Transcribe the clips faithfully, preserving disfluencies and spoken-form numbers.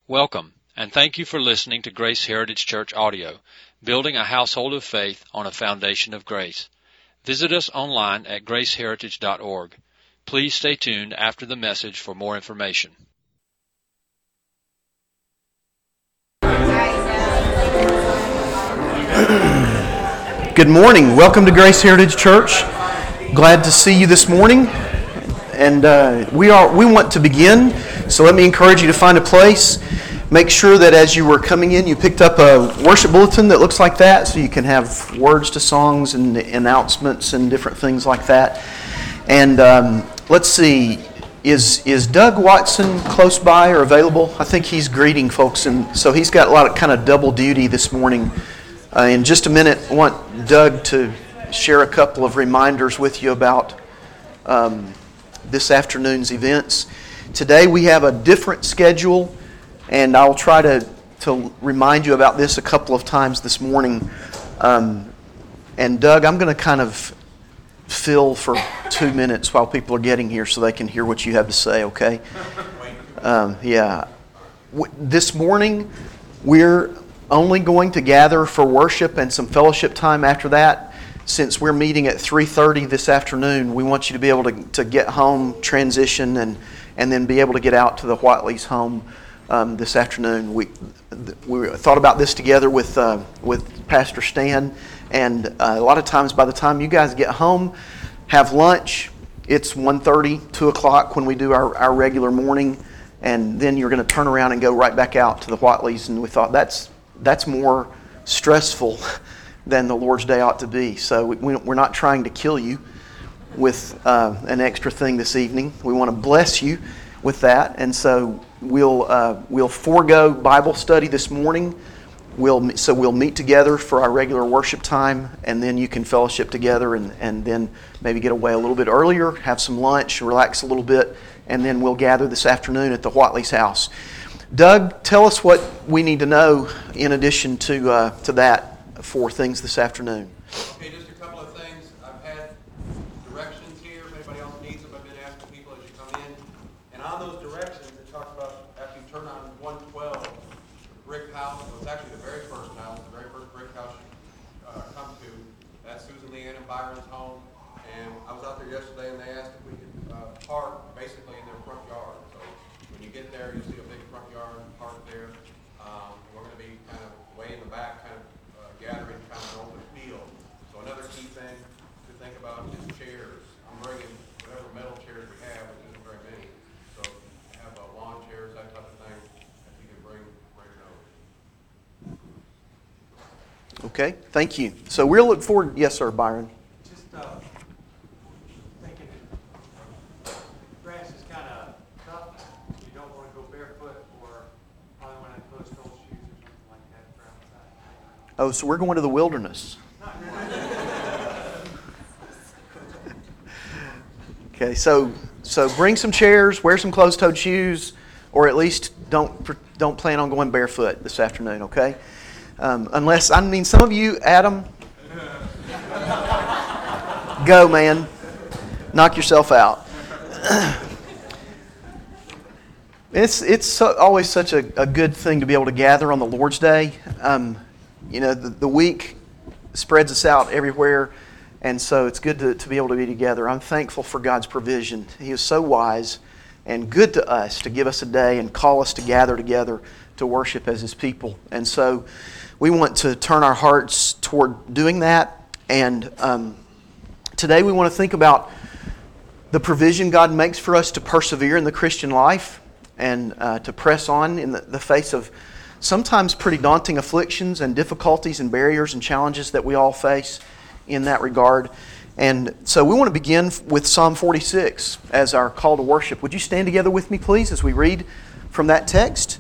Welcome, and thank you for listening to Grace Heritage Church Audio, building a household of faith on a foundation of grace. Visit us online at grace heritage dot org. Please stay tuned after the message for more information. Good morning. Welcome to Grace Heritage Church. Glad to see you this morning. And uh, we are we want to begin, so let me encourage you to find a place. Make sure that as you were coming in, you picked up a worship bulletin that looks like that, so you can have words to songs and announcements and different things like that. And um, let's see, is is Doug Watson close by or available? I think he's greeting folks, and so he's got a lot of kind of double duty this morning. Uh, in just a minute, I want Doug to share a couple of reminders with you about um, this afternoon's events. Today we have a different schedule, and I'll try to, to remind you about this a couple of times this morning. Um, and Doug, I'm going to kind of fill for two minutes while people are getting here so they can hear what you have to say, okay? Um, yeah. W- this morning, we're only going to gather for worship and some fellowship time after that. Since we're meeting at three thirty this afternoon, we want you to be able to, to get home, transition, and, and then be able to get out to the Whiteley's home Um, this afternoon. We we thought about this together with uh, with Pastor Stan, and uh, a lot of times by the time you guys get home, have lunch, it's one thirty, two o'clock when we do our, our regular morning, and then you're going to turn around and go right back out to the Whiteleys, and we thought that's that's more stressful than the Lord's Day ought to be. So we, we're not trying to kill you with uh, an extra thing this evening. We want to bless you with that, and so we'll uh, we'll forego Bible study this morning. We'll so we'll meet together for our regular worship time, and then you can fellowship together, and, and then maybe get away a little bit earlier, have some lunch, relax a little bit, and then we'll gather this afternoon at the Whiteley's house. Doug, tell us what we need to know in addition to uh, to that for things this afternoon. Okay, just a couple of things. I've had directions here. If anybody else needs them, I've been asking people as you come in. And on those directions, it talks about after you turn on one twelve, the brick house. So it's actually the very first house, the very first brick house you uh, come to. That's Susan Leanne and Byron's home. And I was out there yesterday, and they asked if we could uh, park basically in their front yard. So when you get there, you'll see a big front yard park there. Um, we're going to be kind of way in the back, kind of uh, gathering kind of an open field. So another key thing to think about is chairs. I'm bringing whatever metal chairs we have, which isn't very many. So have uh, lawn chairs, that type of thing, if you can bring, bring those. Okay, thank you. So we'll look forward. Yes, sir, Byron. Just uh, thinking, grass is kind of tough. You don't want to go barefoot, or probably want to have closed-toe shoes or something like that for outside. Oh, so we're going to the wilderness. Okay, so so bring some chairs, wear some closed-toed shoes, or at least don't don't plan on going barefoot this afternoon. Okay, um, unless I mean some of you, Adam, go man, knock yourself out. It's it's so, always such a, a good thing to be able to gather on the Lord's Day. Um, you know, the, the week spreads us out everywhere, and so it's good to, to be able to be together. I'm thankful for God's provision. He is so wise and good to us to give us a day and call us to gather together to worship as His people. And so we want to turn our hearts toward doing that. And um, today we want to think about the provision God makes for us to persevere in the Christian life and uh, to press on in the, the face of sometimes pretty daunting afflictions and difficulties and barriers and challenges that we all face in that regard. And so we want to begin with Psalm forty-six as our call to worship. Would you stand together with me, please, as we read from that text?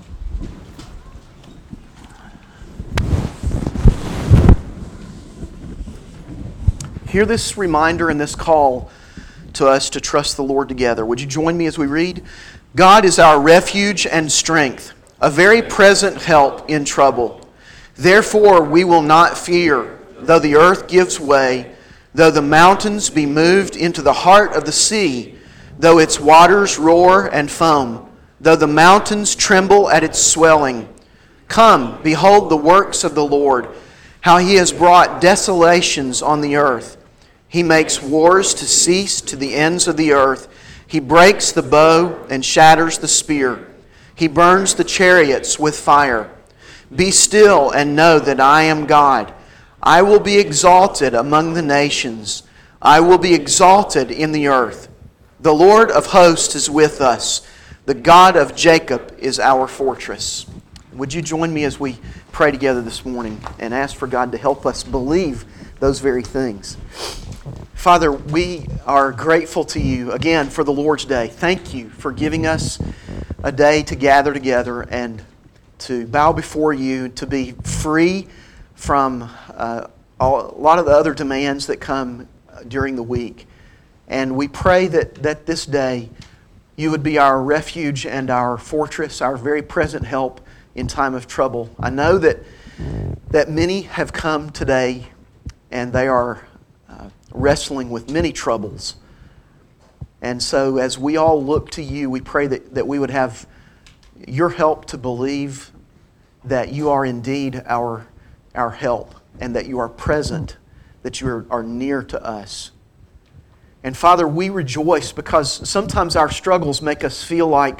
Hear this reminder and this call to us to trust the Lord together. Would you join me as we read? God is our refuge and strength, a very present help in trouble. Therefore we will not fear, though the earth gives way, though the mountains be moved into the heart of the sea, though its waters roar and foam. though the mountains tremble at its swelling. Come, behold the works of the Lord, how He has brought desolations on the earth. He makes wars to cease to the ends of the earth. He breaks the bow and shatters the spear. He burns the chariots with fire. Be still and know that I am God. I will be exalted among the nations. I will be exalted in the earth. The Lord of hosts is with us. The God of Jacob is our fortress. Would you join me as we pray together this morning and ask for God to help us believe those very things? Father, we are grateful to You again for the Lord's Day. Thank You for giving us a day to gather together and to bow before You, to be free from uh, all, a lot of the other demands that come during the week. And we pray that, that this day You would be our refuge and our fortress, our very present help in time of trouble. I know that that many have come today and they are uh, wrestling with many troubles. And so as we all look to You, we pray that, that we would have Your help to believe that You are indeed our, our help and that You are present, that You are, are near to us. And Father, we rejoice because sometimes our struggles make us feel like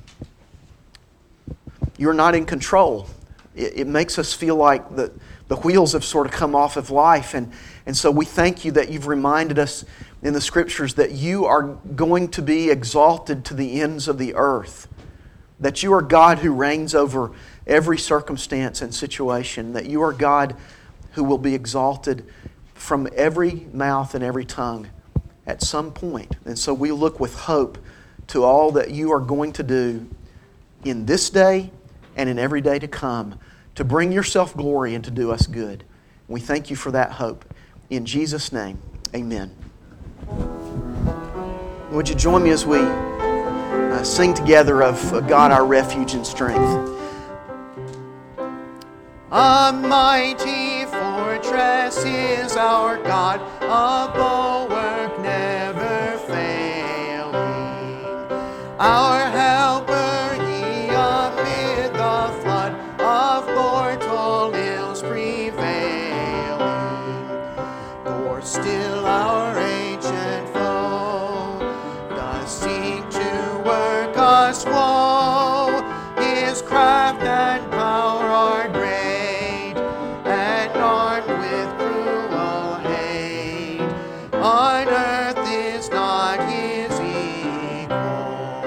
You're not in control. It, it makes us feel like the, the wheels have sort of come off of life. And, and so we thank You that You've reminded us in the Scriptures that You are going to be exalted to the ends of the earth. That You are God who reigns over every circumstance and situation. That You are God who will be exalted from every mouth and every tongue at some point. And so we look with hope to all that You are going to do in this day and in every day to come to bring Yourself glory and to do us good. We thank You for that hope. In Jesus' name, amen. Would you join me as we uh, sing together of uh, God our refuge and strength? A mighty fortress is our God, a bulwark never failing. Our helper, He amid the flood of mortal ills prevailing. For still our ancient foe does seek to work us woe. His craft and power are great. On earth is not His equal.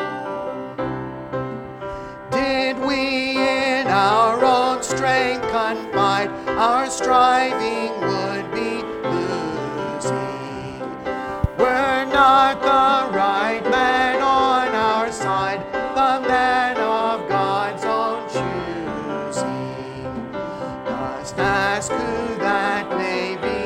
Did we in our own strength confide, our striving would be losing. Were not the right man on our side, the man of God's own choosing. Just ask who that may be.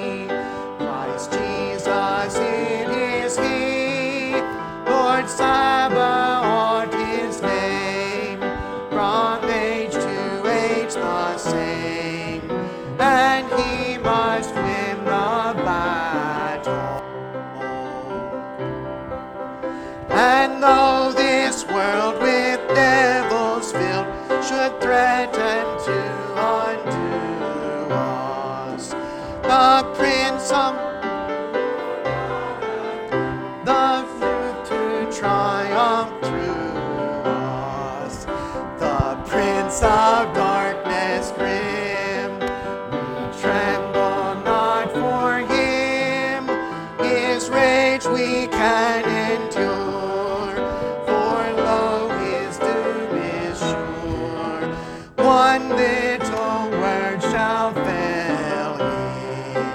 It is He, Lord Sabaoth His name, from age to age the same, and He must win the battle. And though this world with devils filled should threaten to undo us, the Prince of the fruit to triumph through us, the Prince of darkness grim, we tremble not for Him. His rage we can endure, for lo, His doom is sure. One little word shall fail Him.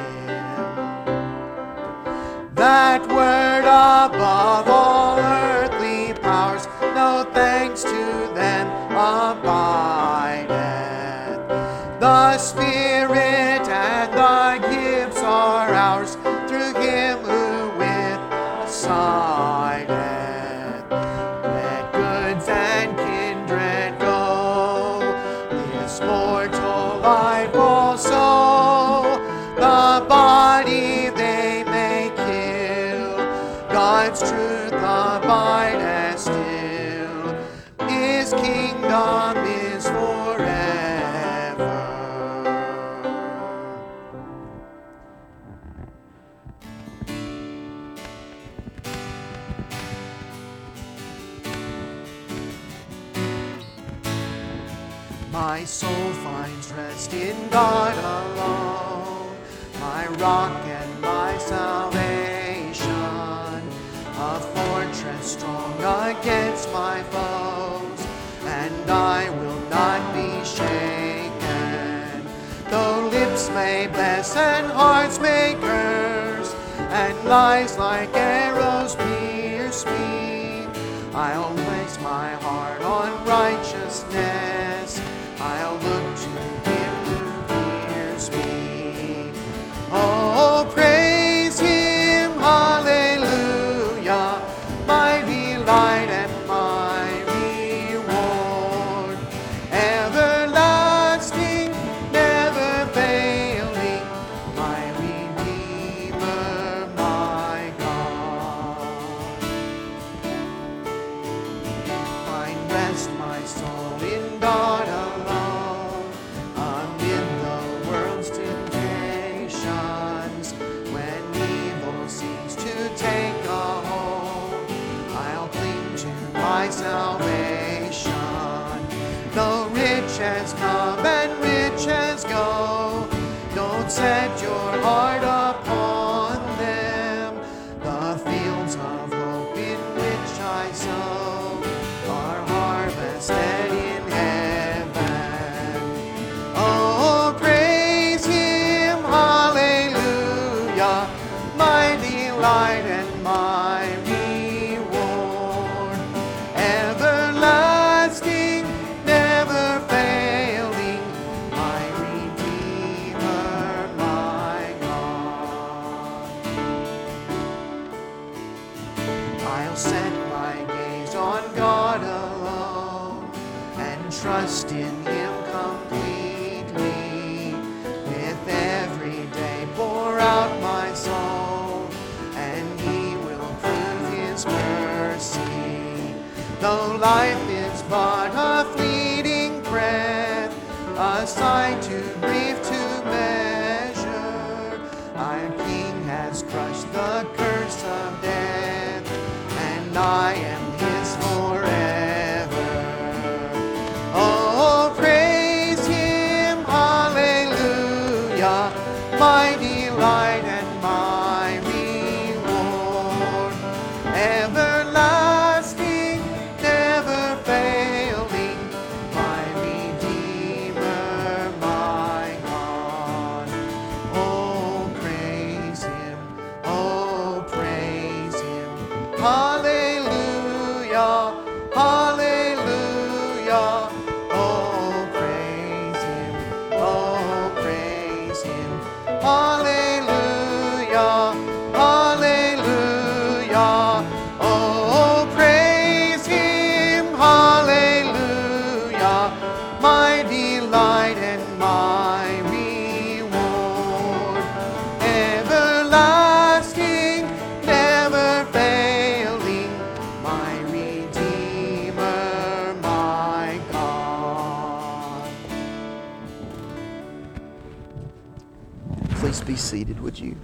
That word above all earthly powers, no thanks to them abideth. The Spirit and the gifts are ours through Him who with sideth. Let goods and kindred go, this mortal life also, the body they may kill, God's truth abideth still. My soul finds rest in God alone, my rock and my salvation, a fortress strong against my foes, and I will not be shaken. Though lips may bless and hearts may curse, and lies like arrows pierce me, I'll place my heart on righteousness. I'll look to Him who hears me. Oh, praise Him, hallelujah, my delight and my reward. Everlasting, never failing, my Redeemer, my God. Find rest, my soul, in God alone, amid the world's temptations. When evil seems to take a hold, I'll cling to my salvation. Though riches come and riches go, don't set your heart upon them. The fields of hope in which I sow are harvested in heaven. Oh, praise Him, hallelujah, my delight and my reward. Everlasting, never failing, my Redeemer, my God. I'll set my gaze on God alone and trust in Him completely. With every day pour out my soul, and He will prove His mercy. Though life is but a fleeting breath, a sign too brief to measure, our King has crushed the curse of death, and I am His forever. Oh, praise Him, hallelujah, my delight and my reward. Everlasting, never failing, my Redeemer, my God. Oh, praise Him, oh, praise Him, hallelujah, hallelujah. Oh, praise Him, oh, praise Him, hallelujah, hallelujah. Oh, praise Him, hallelujah, my delight and my reward. Everlasting, never failing, my Redeemer, my God. Please be seated, would you?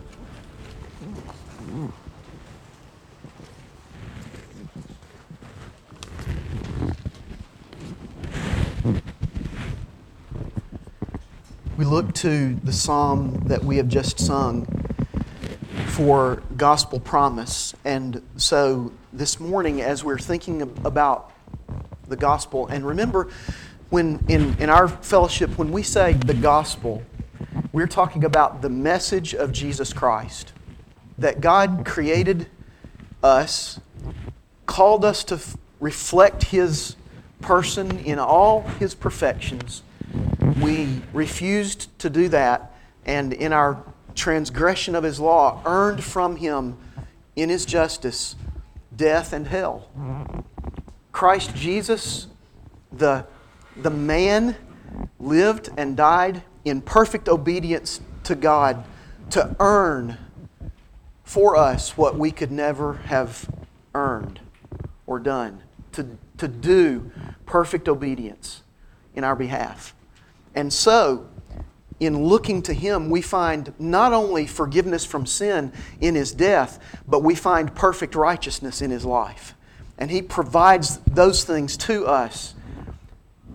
We look to the psalm that we have just sung for gospel promise. And so this morning, as we're thinking about the gospel, and remember, when in, in our fellowship, when we say the gospel, we're talking about the message of Jesus Christ. That God created us, called us to f- reflect His person in all His perfections. We refused to do that, and in our transgression of His law, earned from Him in His justice death and hell. Christ Jesus, the, the man, lived and died in perfect obedience to God to earn for us what we could never have earned or done. To, to do perfect obedience in our behalf. And so, in looking to Him, we find not only forgiveness from sin in His death, but we find perfect righteousness in His life. And He provides those things to us.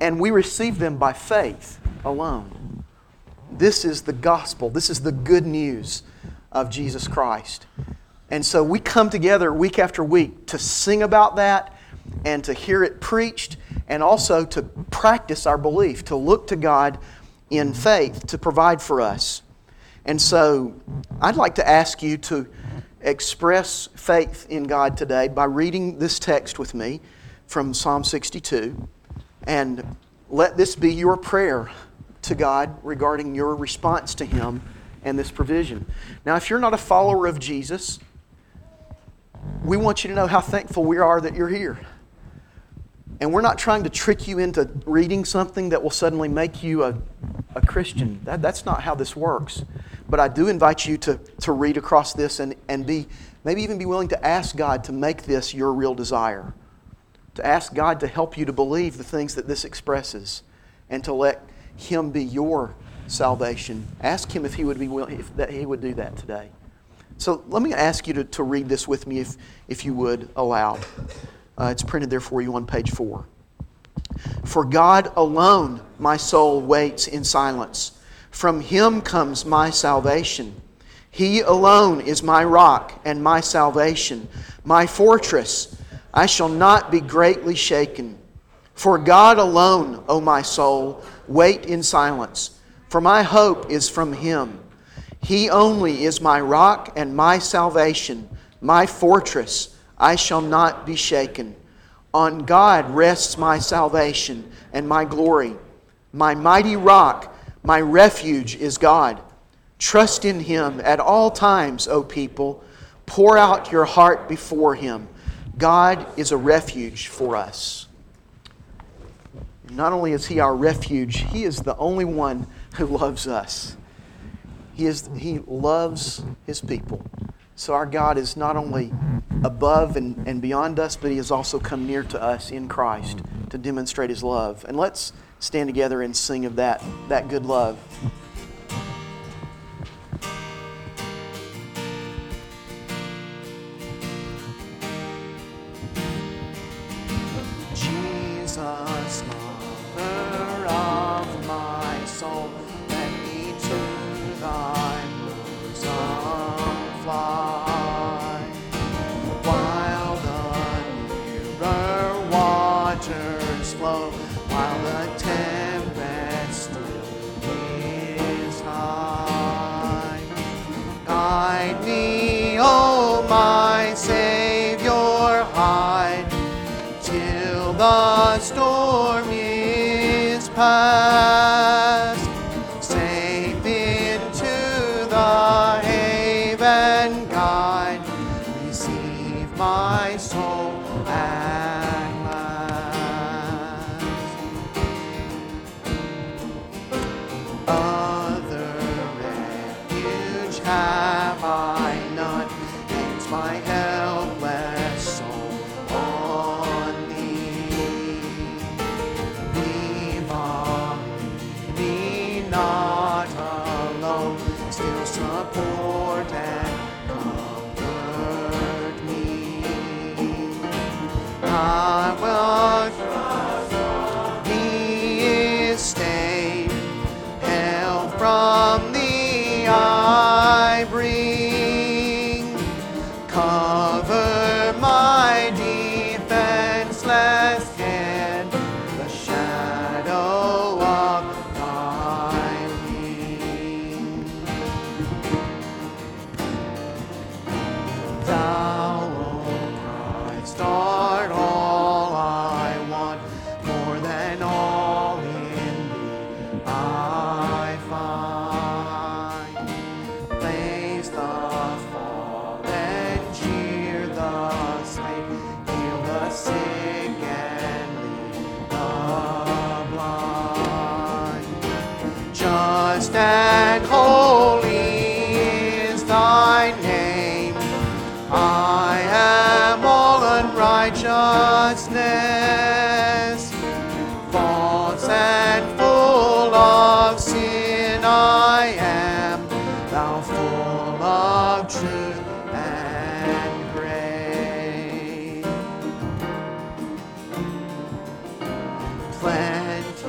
And we receive them by faith alone. This is the gospel. This is the good news of Jesus Christ. And so we come together week after week to sing about that and to hear it preached, and also to practice our belief, to look to God in faith to provide for us. And so I'd like to ask you to express faith in God today by reading this text with me from Psalm sixty-two. And let this be your prayer to God regarding your response to Him and this provision. Now, if you're not a follower of Jesus, we want you to know how thankful we are that you're here. And we're not trying to trick you into reading something that will suddenly make you a, a Christian. That, that's not how this works. But I do invite you to, to read across this and, and be maybe even be willing to ask God to make this your real desire. To ask God to help you to believe the things that this expresses, and to let Him be your salvation. Ask Him if He would be willing, if that He would do that today. So let me ask you to, to read this with me, if, if you would, aloud. Uh, it's printed there for you on page four. For God alone my soul waits in silence. From Him comes my salvation. He alone is my rock and my salvation, my fortress. I shall not be greatly shaken. For God alone, O my soul, wait in silence. For my hope is from Him. He only is my rock and my salvation, my fortress. I shall not be shaken. On God rests my salvation and my glory. My mighty rock, my refuge is God. Trust in Him at all times, O people. Pour out your heart before Him. God is a refuge for us. Not only is He our refuge, He is the only one who loves us. He is, He loves His people. So our God is not only above and, and beyond us, but He has also come near to us in Christ to demonstrate His love. And let's stand together and sing of that, that good love. Jesus, lover of my soul, let me to Thy bosom fly, while the nearer waters flow, while the tempest still is high. Guide me, O my Savior, hide till the storm is past. Safe into the haven guide, receive my soul at last. Other refuge have I none, it's my helpless soul on Thee. Leave me not alone, still support and comfort me. I will trust He is stayed, help from Thee I bring. Cover my defenseless head, the shadow of Thy wing. Thou, O Christ, art all I want, more than all in Thee I find. Place the fallen, cheer the slain, heal the sick and lead the blind. Just and holy is Thy name. I am all unrighteousness, false and full of sin I am, Thou full of truth and grace. Plenty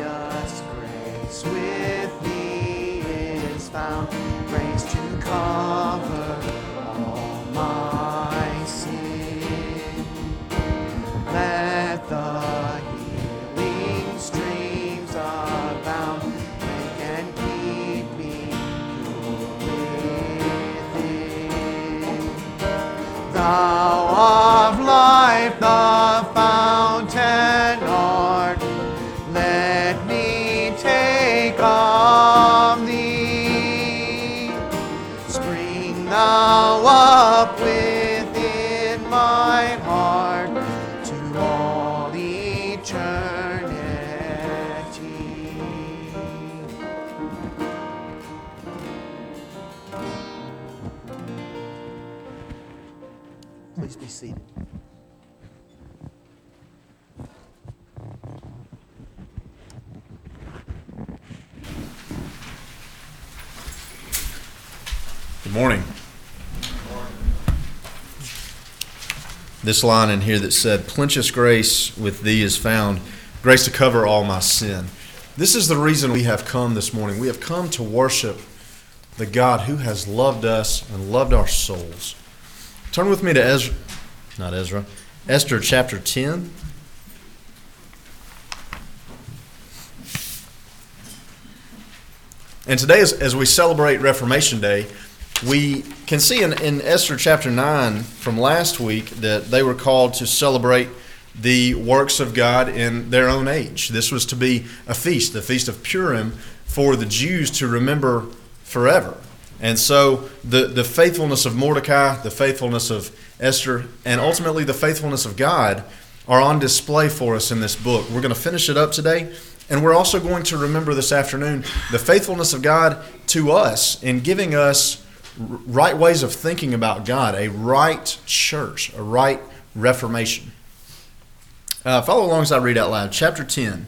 take of thee. Spring thou up within mine heart to all eternity. Please be seated. Good morning. This line in here that said, plenteous grace with thee is found, grace to cover all my sin. This is the reason we have come this morning. We have come to worship the God who has loved us and loved our souls. Turn with me to Ezra, not Ezra, Esther chapter ten. And today, as, as we celebrate Reformation Day, we can see in, in Esther chapter nine from last week that they were called to celebrate the works of God in their own age. This was to be a feast, the Feast of Purim, for the Jews to remember forever. And so the, the faithfulness of Mordecai, the faithfulness of Esther, and ultimately the faithfulness of God are on display for us in this book. We're going to finish it up today, and we're also going to remember this afternoon the faithfulness of God to us in giving us right ways of thinking about God, a right church, a right reformation. Uh, follow along as I read out loud. Chapter ten.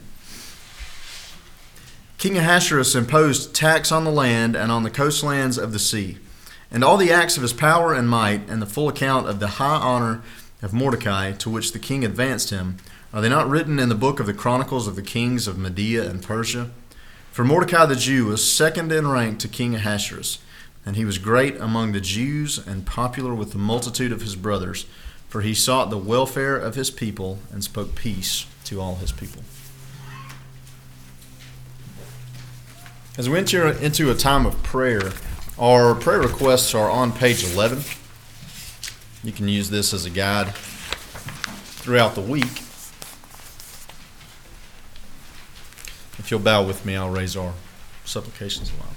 King Ahasuerus imposed tax on the land and on the coastlands of the sea, and all the acts of his power and might, and the full account of the high honor of Mordecai, to which the king advanced him, are they not written in the book of the chronicles of the kings of Media and Persia? For Mordecai the Jew was second in rank to King Ahasuerus, and he was great among the Jews and popular with the multitude of his brothers, for he sought the welfare of his people and spoke peace to all his people. As we enter into a time of prayer, our prayer requests are on page eleven. You can use this as a guide throughout the week. If you'll bow with me, I'll raise our supplications aloud.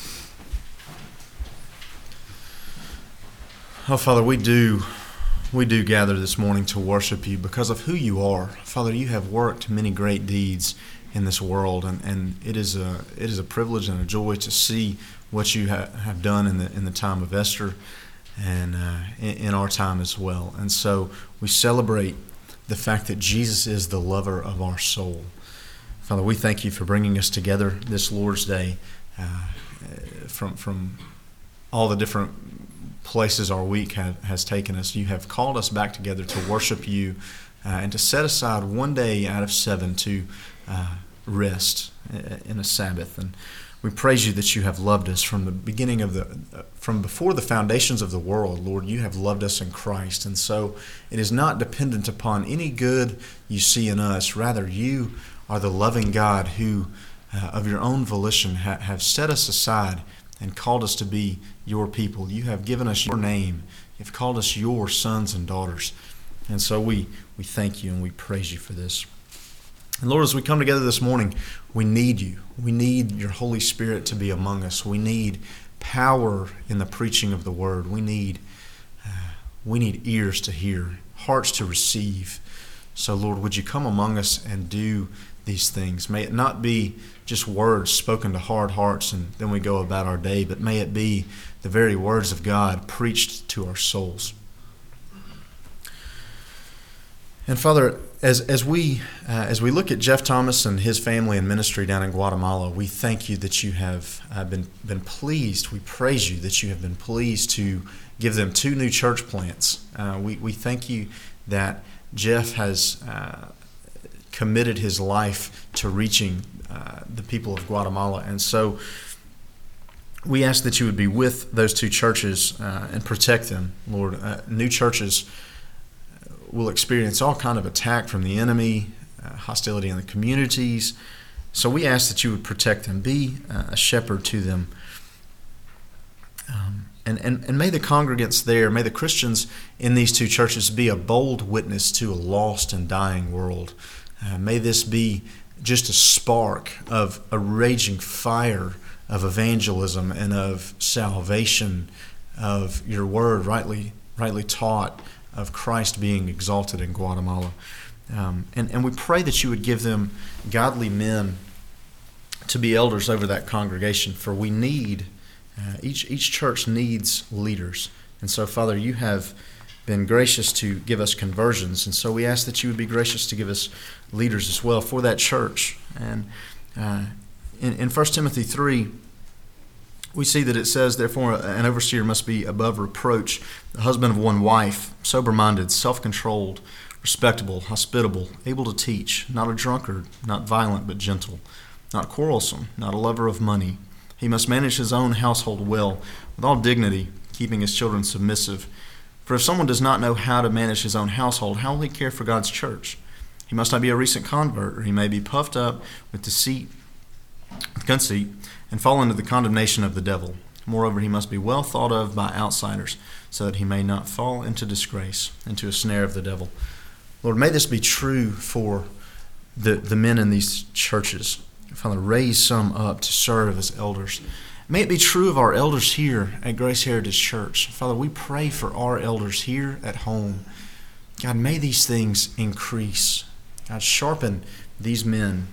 Oh, Father, we do, we do gather this morning to worship you because of who you are. Father, you have worked many great deeds in this world, and, and it is a it is a privilege and a joy to see what you ha- have done in the in the time of Esther and uh, in, in our time as well. And so we celebrate the fact that Jesus is the lover of our soul. Father, we thank you for bringing us together this Lord's Day uh, from from all the different places our week have, has taken us. You have called us back together to worship you uh, and to set aside one day out of seven to uh, rest in a Sabbath. And we praise you that you have loved us from the beginning of the, uh, from before the foundations of the world, Lord. You have loved us in Christ. And so it is not dependent upon any good you see in us. Rather, you are the loving God who, uh, of your own volition, ha- have set us aside and called us to be your people. You have given us your name. You've called us your sons and daughters. And so we, we thank you and we praise you for this. And Lord, as we come together this morning, we need you. We need your Holy Spirit to be among us. We need power in the preaching of the word. We need, uh, we need ears to hear, hearts to receive. So Lord, would you come among us and do these things? May it not be just words spoken to hard hearts and then we go about our day, but may it be the very words of God preached to our souls. And Father, as as we uh, as we look at Jeff Thomas and his family and ministry down in Guatemala, we thank you that you have uh, been been pleased. We praise you that you have been pleased to give them two new church plants. Uh, we we thank you that Jeff has uh, committed his life to reaching uh, the people of Guatemala, and so we ask that you would be with those two churches uh, and protect them, Lord. Uh, new churches will experience all kind of attack from the enemy, uh, hostility in the communities. So we ask that you would protect them, be uh, a shepherd to them. Um, and, and, and may the congregants there, may the Christians in these two churches be a bold witness to a lost and dying world. Uh, may this be just a spark of a raging fire of evangelism and of salvation, of your word rightly rightly taught, of Christ being exalted in Guatemala. Um, and, and we pray that you would give them godly men to be elders over that congregation, for we need, uh, each, each church needs leaders. And so, Father, you have been gracious to give us conversions, and so we ask that you would be gracious to give us leaders as well for that church. And uh, in, in First Timothy three, we see that it says, therefore, an overseer must be above reproach, the husband of one wife, sober-minded, self-controlled, respectable, hospitable, able to teach, not a drunkard, not violent but gentle, not quarrelsome, not a lover of money. He must manage his own household well, with all dignity, keeping his children submissive. For if someone does not know how to manage his own household, how will he care for God's church? He must not be a recent convert, or he may be puffed up with deceit, with conceit, and fall into the condemnation of the devil. Moreover, he must be well thought of by outsiders, so that he may not fall into disgrace, into a snare of the devil. Lord, may this be true for the, the men in these churches. Father, raise some up to serve as elders. May it be true of our elders here at Grace Heritage Church. Father, we pray for our elders here at home. God, may these things increase. God, sharpen these men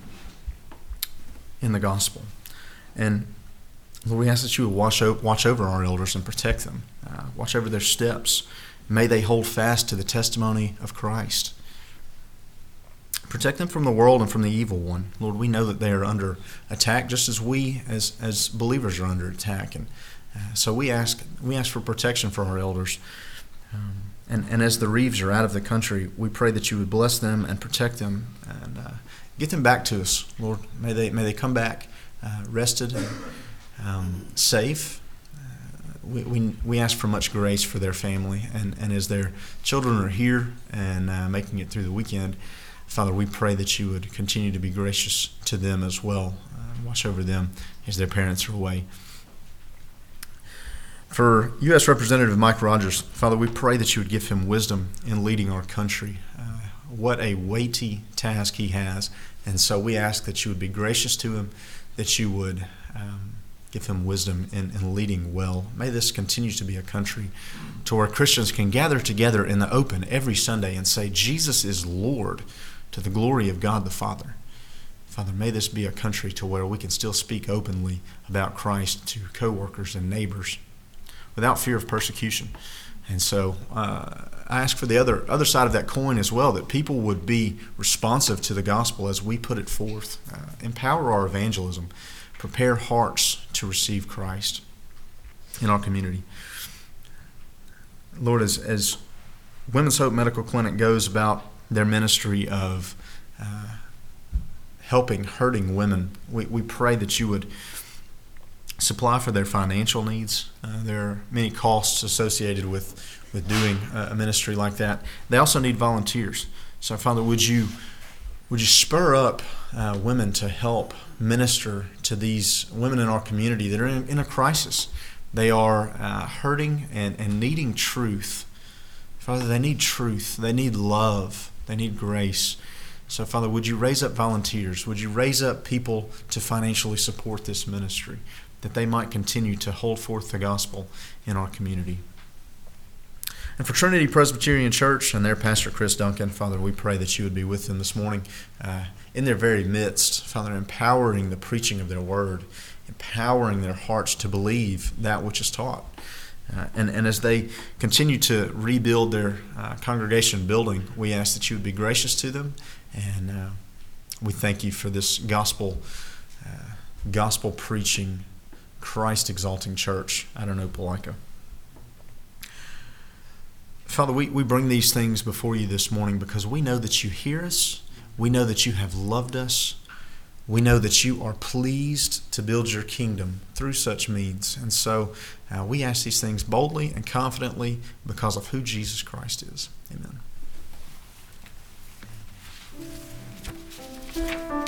in the gospel. And Lord, we ask that you would watch, o- watch over our elders and protect them. Uh, watch over their steps. May they hold fast to the testimony of Christ. Protect them from the world and from the evil one. Lord, we know that they are under attack, just as we as, as believers are under attack. And uh, so we ask we ask for protection for our elders. Um, and, and as the Reeves are out of the country, we pray that you would bless them and protect them and uh, get them back to us. Lord, may they may they come back uh, rested and um, safe. We, we we ask for much grace for their family, and, and as their children are here and uh, making it through the weekend, Father, we pray that you would continue to be gracious to them as well. Uh, watch over them as their parents are away. For U S Representative Mike Rogers, Father, we pray that you would give him wisdom in leading our country. Uh, what a weighty task he has, and so we ask that you would be gracious to him, that you would um, give him wisdom in, in leading well. May this continue to be a country to where Christians can gather together in the open every Sunday and say, Jesus is Lord, to the glory of God the Father. Father, may this be a country to where we can still speak openly about Christ to coworkers and neighbors without fear of persecution. And so uh, I ask for the other other side of that coin as well, that people would be responsive to the gospel as we put it forth. Uh, empower our evangelism. Prepare hearts to receive Christ in our community. Lord, as, as Women's Hope Medical Clinic goes about their ministry of uh, helping hurting women, we, we pray that you would supply for their financial needs. Uh, there are many costs associated with, with doing a ministry like that. They also need volunteers. So, Father, would you would you spur up uh, women to help minister to these women in our community that are in, in a crisis? They are uh, hurting and, and needing truth. Father, they need truth. They need love. They need grace. So, Father, would you raise up volunteers? Would you raise up people to financially support this ministry, that they might continue to hold forth the gospel in our community? And for Trinity Presbyterian Church and their pastor, Chris Duncan, Father, we pray that you would be with them this morning uh, in their very midst, Father, empowering the preaching of their word, empowering their hearts to believe that which is taught. Uh, and, and as they continue to rebuild their uh, congregation building, we ask that you would be gracious to them. And uh, we thank you for this gospel, uh, gospel preaching, Christ exalting church out of Opelika. Father, we, we bring these things before you this morning because we know that you hear us. We know that you have loved us. We know that you are pleased to build your kingdom through such means. And so uh, we ask these things boldly and confidently because of who Jesus Christ is. Amen.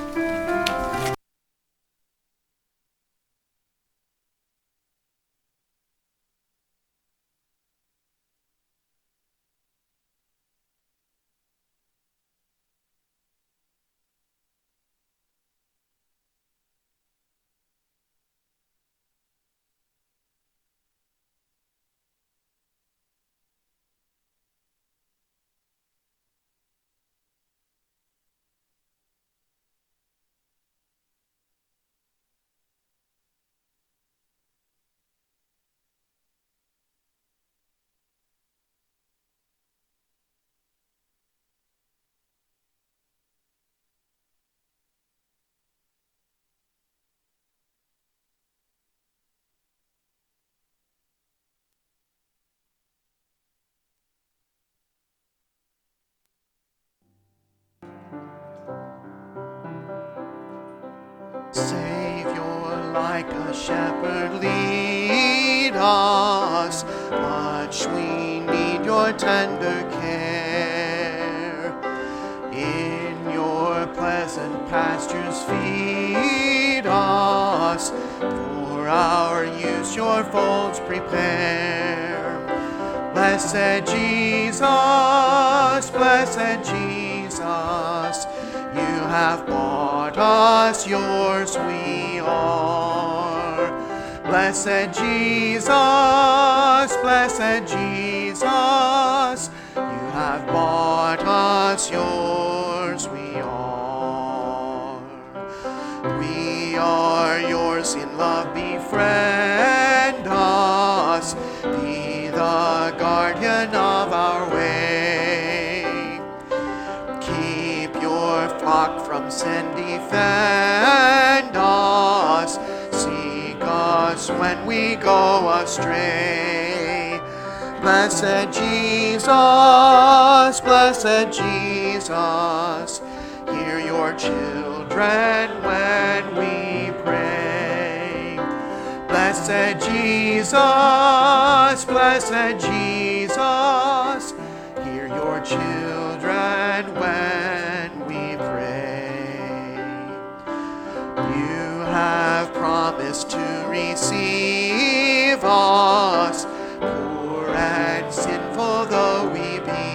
Savior, like a shepherd, lead us. Much we need your tender care. In your pleasant pastures feed us. For our use your folds prepare. Blessed Jesus, blessed Jesus, you have bought us, yours we are. Blessed Jesus, blessed Jesus, you have bought us, yours we are. We are yours in love, befriend us, be the guardian of our way. Keep your flock from sin, defend us, seek us when we go astray. Blessed Jesus, blessed Jesus, hear your children when we pray. Blessed Jesus, blessed Jesus, hear your children when we pray. You have promised to receive us, poor and sinful though we be.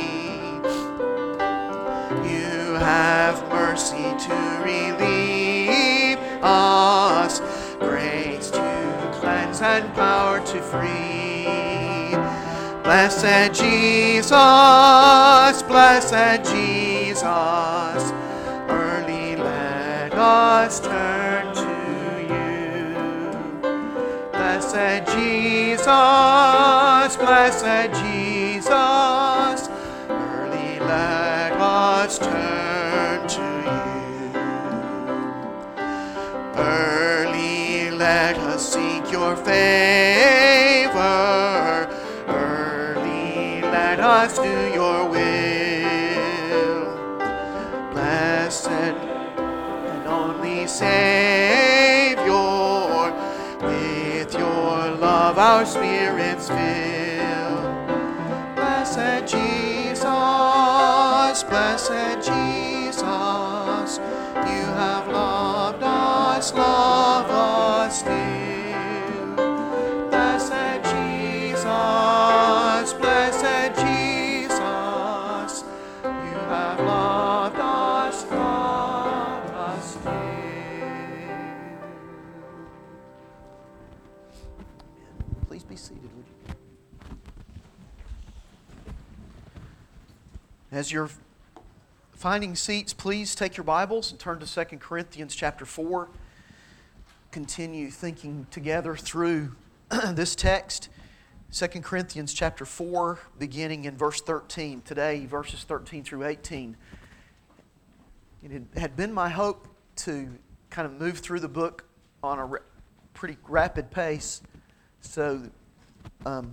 You have mercy to relieve us, grace to cleanse and power to free. Blessed Jesus, blessed Jesus, early let us turn to you. Blessed Jesus, blessed Jesus, early let us turn to you. Early let us seek your favor, early let us do your will. Blessed and only Savior, with your love our spirits fill. Blessed Jesus, blessed Jesus, you have loved us, love us still. Blessed Jesus, blessed Jesus, you have loved us, loved us still. Please be seated, would you? As you're finding seats, please take your Bibles and turn to Second Corinthians chapter four. Continue thinking together through this text. Second Corinthians chapter four, beginning in verse thirteen. Today, verses thirteen through eighteen. It had been my hope to kind of move through the book on a pretty rapid pace. So, um,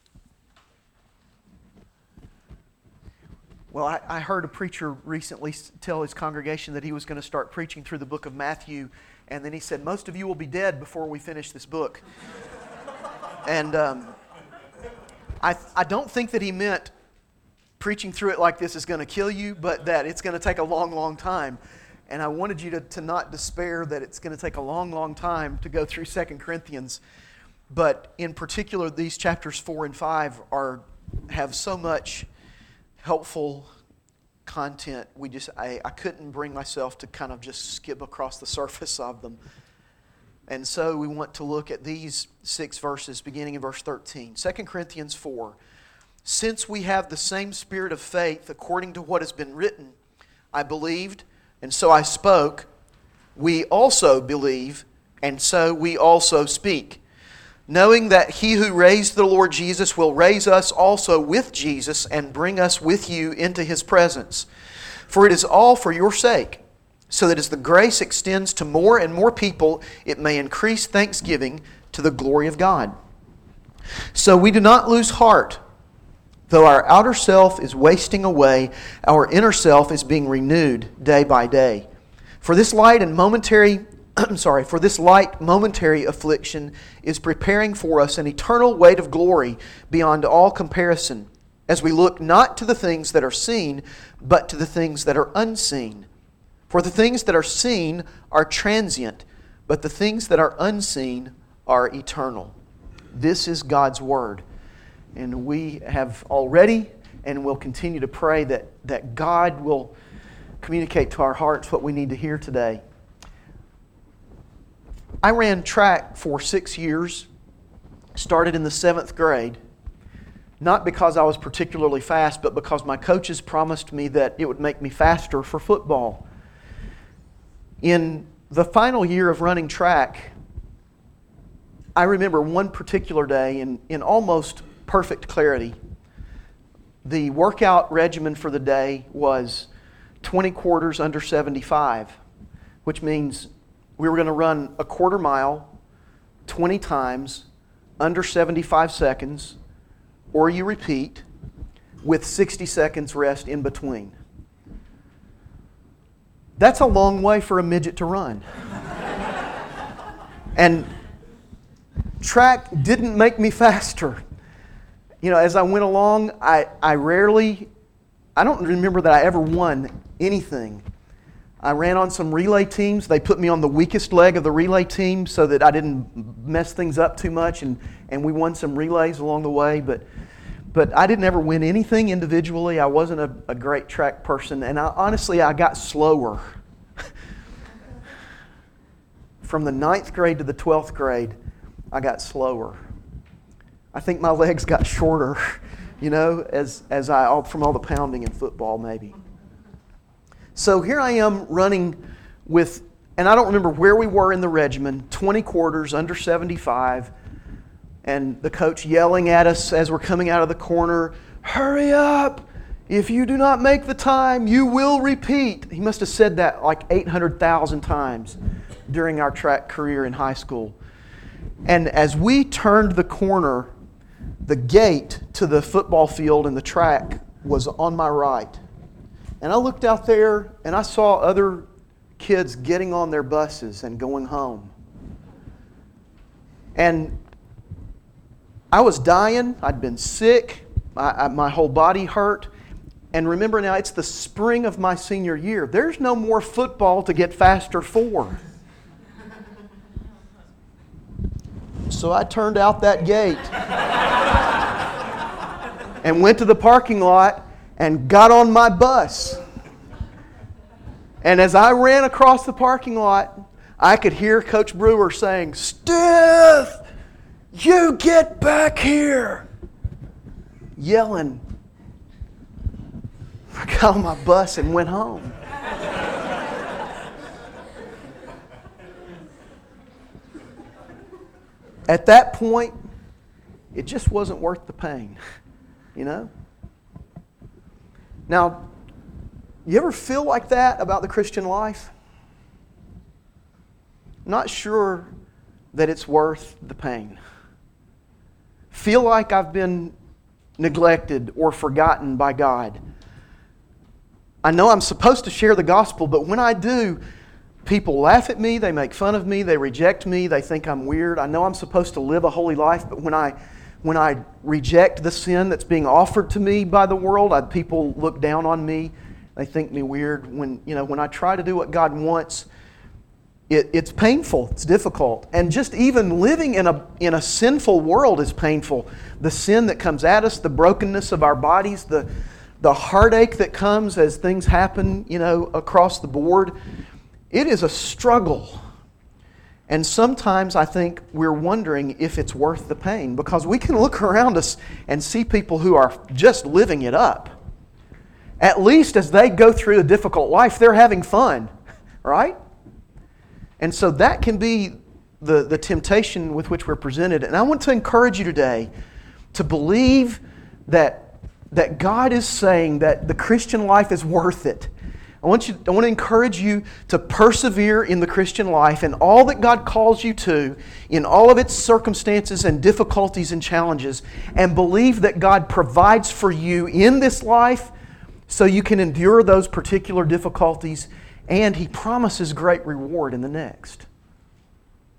well, I, I heard a preacher recently tell his congregation that he was going to start preaching through the book of Matthew, and then he said, most of you will be dead before we finish this book. and um, I, I don't think that he meant preaching through it like this is going to kill you, but that it's going to take a long, long time. And I wanted you to, to not despair that it's going to take a long, long time to go through Second Corinthians. But in particular, these chapters four and five are have so much helpful content. We just I, I couldn't bring myself to kind of just skip across the surface of them. And so we want to look at these six verses beginning in verse thirteen. Second Corinthians four. Since we have the same spirit of faith, according to what has been written, I believed, and so I spoke. We also believe, and so we also speak, knowing that He who raised the Lord Jesus will raise us also with Jesus and bring us with you into His presence. For it is all for your sake, so that as the grace extends to more and more people, it may increase thanksgiving to the glory of God. So we do not lose heart. Though our outer self is wasting away, our inner self is being renewed day by day. For this light and momentary I'm sorry, for this light momentary affliction is preparing for us an eternal weight of glory beyond all comparison, as we look not to the things that are seen, but to the things that are unseen. For the things that are seen are transient, but the things that are unseen are eternal. This is God's Word. And we have already and will continue to pray that, that God will communicate to our hearts what we need to hear today. I ran track for six years, started in the seventh grade, not because I was particularly fast, but because my coaches promised me that it would make me faster for football. In the final year of running track, I remember one particular day in, in almost perfect clarity. The workout regimen for the day was twenty quarters under seventy-five, which means we were going to run a quarter mile twenty times under seventy-five seconds, or you repeat with sixty seconds rest in between. That's a long way for a midget to run. And track didn't make me faster. You know, as I went along, I, I rarely, I don't remember that I ever won anything. I ran on some relay teams. They put me on the weakest leg of the relay team so that I didn't mess things up too much, and, and we won some relays along the way. But but I didn't ever win anything individually. I wasn't a, a great track person, and I, honestly, I got slower. From the ninth grade to the twelfth grade, I got slower. I think my legs got shorter, you know, as as I from all the pounding in football, maybe. So here I am running with, and I don't remember where we were in the regimen, twenty quarters under seventy-five, and the coach yelling at us as we're coming out of the corner, "Hurry up! If you do not make the time, you will repeat." He must have said that like eight hundred thousand times during our track career in high school. And as we turned the corner, the gate to the football field and the track was on my right. And I looked out there and I saw other kids getting on their buses and going home. And I was dying. I'd been sick. I, I, my whole body hurt. And remember now, it's the spring of my senior year. There's no more football to get faster for. So I turned out that gate and went to the parking lot and got on my bus. And as I ran across the parking lot, I could hear Coach Brewer saying, "Stith, you get back here!" Yelling. I got on my bus and went home. At that point, it just wasn't worth the pain, you know? Now, you ever feel like that about the Christian life? Not sure that it's worth the pain. Feel like I've been neglected or forgotten by God. I know I'm supposed to share the gospel, but when I do, people laugh at me, they make fun of me, they reject me, they think I'm weird. I know I'm supposed to live a holy life, but when I when I reject the sin that's being offered to me by the world, I, people look down on me. They think me weird. When you know when I try to do what God wants, it, it's painful. It's difficult, and just even living in a in a sinful world is painful. The sin that comes at us, the brokenness of our bodies, the the heartache that comes as things happen, you know, across the board. It is a struggle. And sometimes I think we're wondering if it's worth the pain, because we can look around us and see people who are just living it up. At least as they go through a difficult life, they're having fun, right? And so that can be the, the temptation with which we're presented. And I want to encourage you today to believe that, that God is saying that the Christian life is worth it. I want you, I want to encourage you to persevere in the Christian life and all that God calls you to, in all of its circumstances and difficulties and challenges, and believe that God provides for you in this life so you can endure those particular difficulties, and He promises great reward in the next.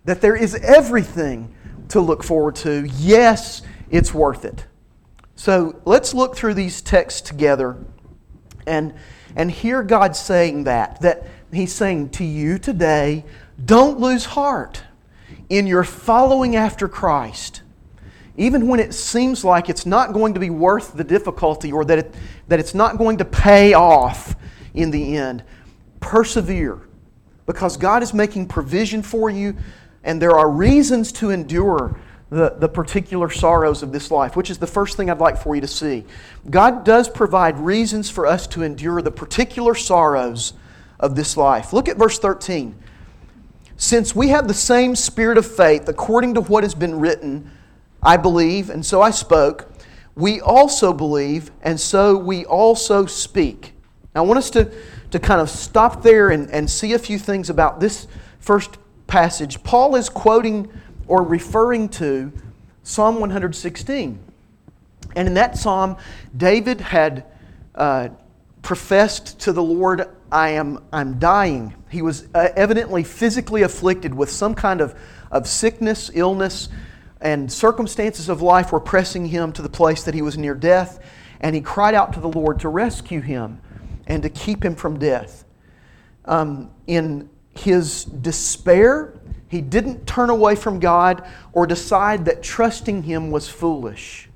that there is everything to look forward to. Yes, it's worth it. So let's look through these texts together and, and hear God saying that. That He's saying to you today, don't lose heart in your following after Christ. Even when it seems like it's not going to be worth the difficulty or that, it, that it's not going to pay off in the end, persevere. Because God is making provision for you, and there are reasons to endure the, the particular sorrows of this life, which is the first thing I'd like for you to see. God does provide reasons for us to endure the particular sorrows of this life. Look at verse thirteen. Since we have the same spirit of faith, according to what has been written, I believe, and so I spoke, we also believe, and so we also speak. Now I want us to, to kind of stop there and, and see a few things about this first passage. Paul is quoting or referring to Psalm one sixteen. And in that psalm, David had uh, professed to the Lord, I am I'm dying. He was uh, evidently physically afflicted with some kind of, of sickness, illness, and circumstances of life were pressing him to the place that he was near death. And he cried out to the Lord to rescue him and to keep him from death. Um, in his despair, he didn't turn away from God or decide that trusting Him was foolish,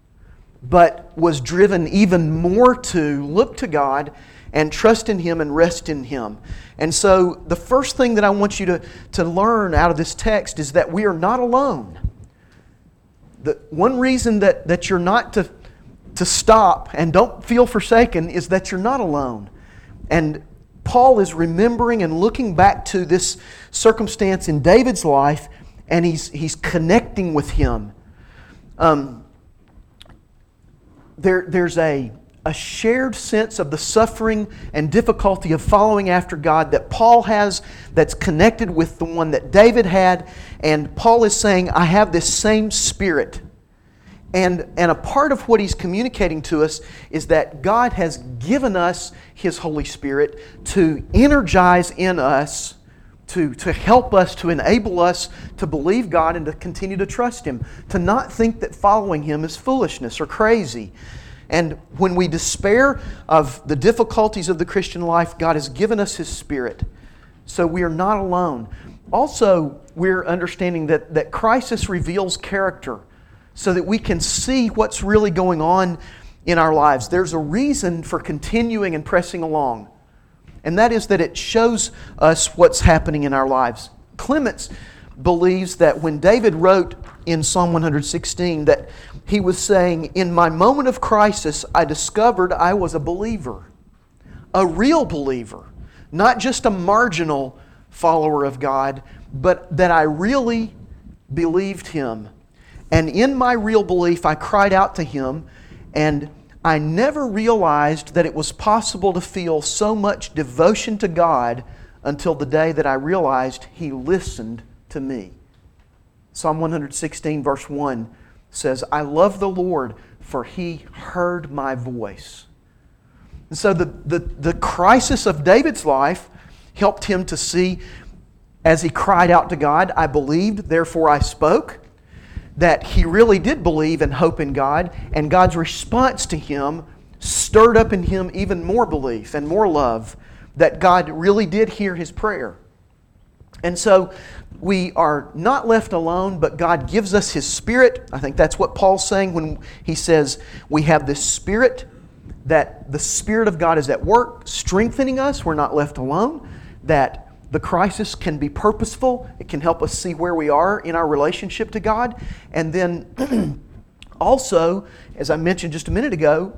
but was driven even more to look to God and trust in Him and rest in Him. And so the first thing that I want you to, to learn out of this text is that we are not alone. The one reason that, that you're not to, to stop and don't feel forsaken is that you're not alone. And Paul is remembering and looking back to this circumstance in David's life, and he's, he's connecting with him. Um, there, there's a, a shared sense of the suffering and difficulty of following after God that Paul has that's connected with the one that David had. And Paul is saying, I have this same spirit. And, and a part of what he's communicating to us is that God has given us His Holy Spirit to energize in us, to, to help us, to enable us to believe God and to continue to trust Him, to not think that following Him is foolishness or crazy. And when we despair of the difficulties of the Christian life, God has given us His Spirit. So we are not alone. Also, we're understanding that, that crisis reveals character, so that we can see what's really going on in our lives. There's a reason for continuing and pressing along, and that is that it shows us what's happening in our lives. Clements believes that when David wrote in Psalm one sixteen that he was saying, in my moment of crisis, I discovered I was a believer, a real believer, not just a marginal follower of God, but that I really believed Him. And in my real belief, I cried out to Him, and I never realized that it was possible to feel so much devotion to God until the day that I realized He listened to me. Psalm one sixteen verse one says, I love the Lord, for He heard my voice. And so the, the, the crisis of David's life helped him to see, as he cried out to God, I believed, therefore I spoke, that he really did believe and hope in God, and God's response to him stirred up in him even more belief and more love that God really did hear his prayer. And so we are not left alone, but God gives us His Spirit. I think that's what Paul's saying when he says we have this Spirit, that the Spirit of God is at work, strengthening us. We're not left alone. That the crisis can be purposeful. It can help us see where we are in our relationship to God. And then also, as I mentioned just a minute ago,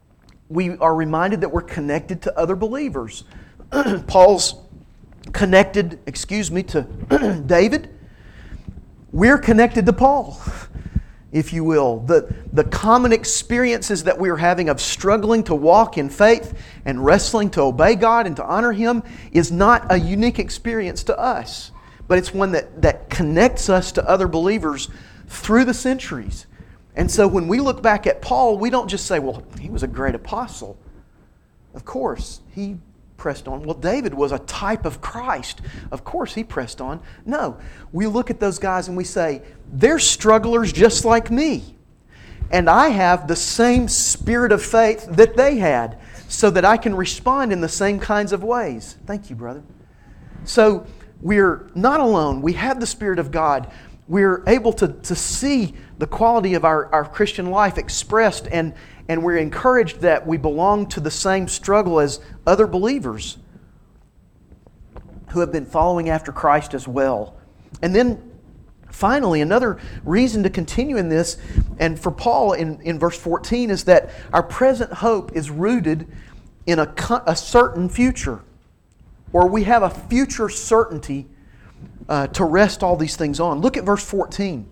we are reminded that we're connected to other believers. Paul's connected, excuse me, to David. We're connected to Paul, if you will. The, the common experiences that we are having of struggling to walk in faith and wrestling to obey God and to honor Him is not a unique experience to us, but it's one that, that connects us to other believers through the centuries. And so when we look back at Paul, we don't just say, well, he was a great apostle. Of course, he pressed on. Well, David was a type of Christ. Of course he pressed on. No, we look at those guys and we say, they're strugglers just like me. And I have the same spirit of faith that they had, so that I can respond in the same kinds of ways. Thank you, brother. So we're not alone. We have the Spirit of God. We're able to, to see the quality of our, our Christian life expressed, and, and we're encouraged that we belong to the same struggle as other believers who have been following after Christ as well. And then finally, another reason to continue in this, and for Paul in, in verse fourteen, is that our present hope is rooted in a, a certain future, or we have a future certainty uh, to rest all these things on. Look at verse fourteen.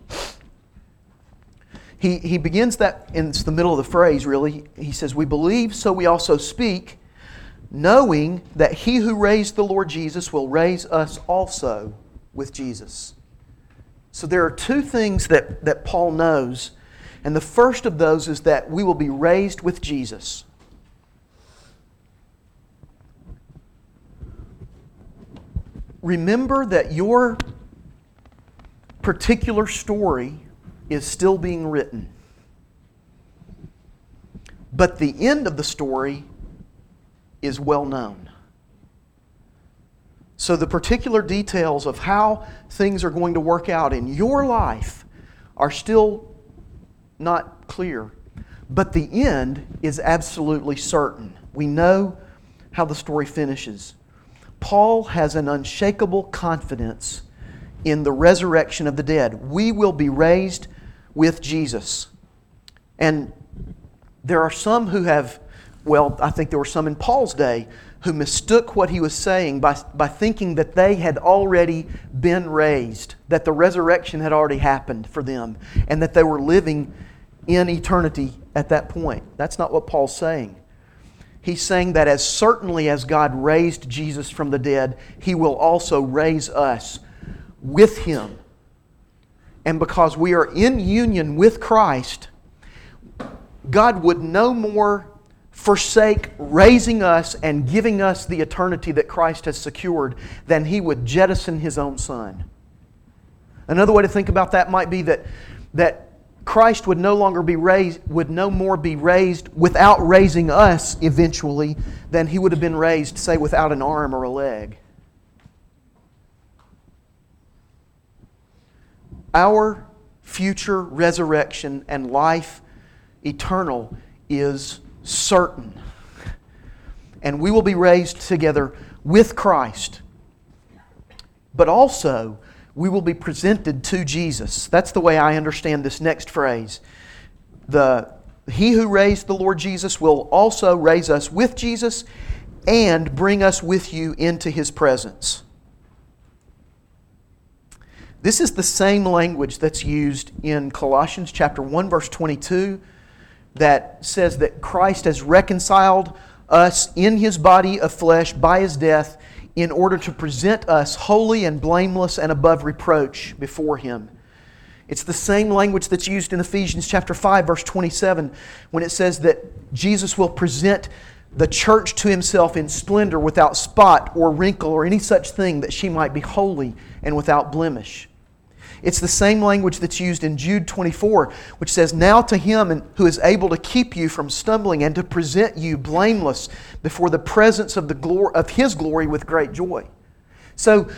He, he begins that, and it's the middle of the phrase really. He says, we believe, so we also speak, knowing that He who raised the Lord Jesus will raise us also with Jesus. So there are two things that, that Paul knows, and the first of those is that we will be raised with Jesus. Remember that your particular story is still being written. But the end of the story is well known. So the particular details of how things are going to work out in your life are still not clear. But the end is absolutely certain. We know how the story finishes. Paul has an unshakable confidence in the resurrection of the dead. We will be raised with Jesus. And there are some who have, well, I think there were some in Paul's day, who mistook what he was saying by, by thinking that they had already been raised, that the resurrection had already happened for them, and that they were living in eternity at that point. That's not what Paul's saying. He's saying that as certainly as God raised Jesus from the dead, He will also raise us with Him. And because we are in union with Christ, God would no more forsake raising us and giving us the eternity that Christ has secured than He would jettison His own Son. Another way to think about that might be that, that Christ would no longer be raised, would no more be raised without raising us eventually than He would have been raised, say, without an arm or a leg. Our future resurrection and life eternal is certain. And we will be raised together with Christ. But also, we will be presented to Jesus. That's the way I understand this next phrase. The He who raised the Lord Jesus will also raise us with Jesus and bring us with you into His presence. This is the same language that's used in Colossians chapter one, verse twenty-two, that says that Christ has reconciled us in His body of flesh by His death in order to present us holy and blameless and above reproach before Him. It's the same language that's used in Ephesians chapter five, verse twenty-seven, when it says that Jesus will present the church to Himself in splendor, without spot or wrinkle or any such thing, that she might be holy and without blemish. It's the same language that's used in Jude twenty-four, which says, now to Him who is able to keep you from stumbling and to present you blameless before the presence of the glory of His glory with great joy. So,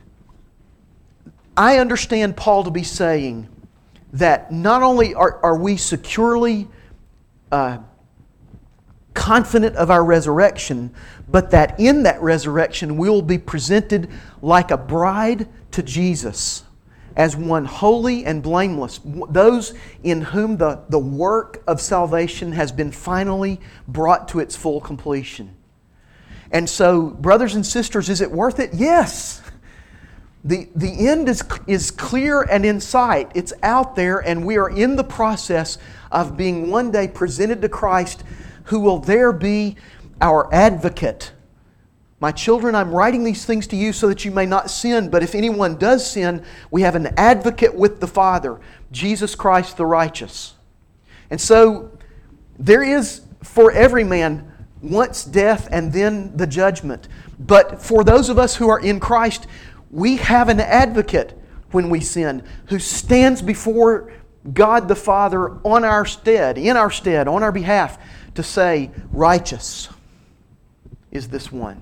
I understand Paul to be saying that not only are, are we securely uh, confident of our resurrection, but that in that resurrection we will be presented like a bride to Jesus, as one holy and blameless, those in whom the, the work of salvation has been finally brought to its full completion. And so, brothers and sisters, is it worth it? Yes! The, the end is, is clear and in sight. It's out there, and we are in the process of being one day presented to Christ, who will there be our advocate. My children, I'm writing these things to you so that you may not sin, but if anyone does sin, we have an advocate with the Father, Jesus Christ the righteous. And so, there is for every man once death and then the judgment. But for those of us who are in Christ, we have an advocate when we sin who stands before God the Father on our stead, in our stead, on our behalf, to say, righteous is this one.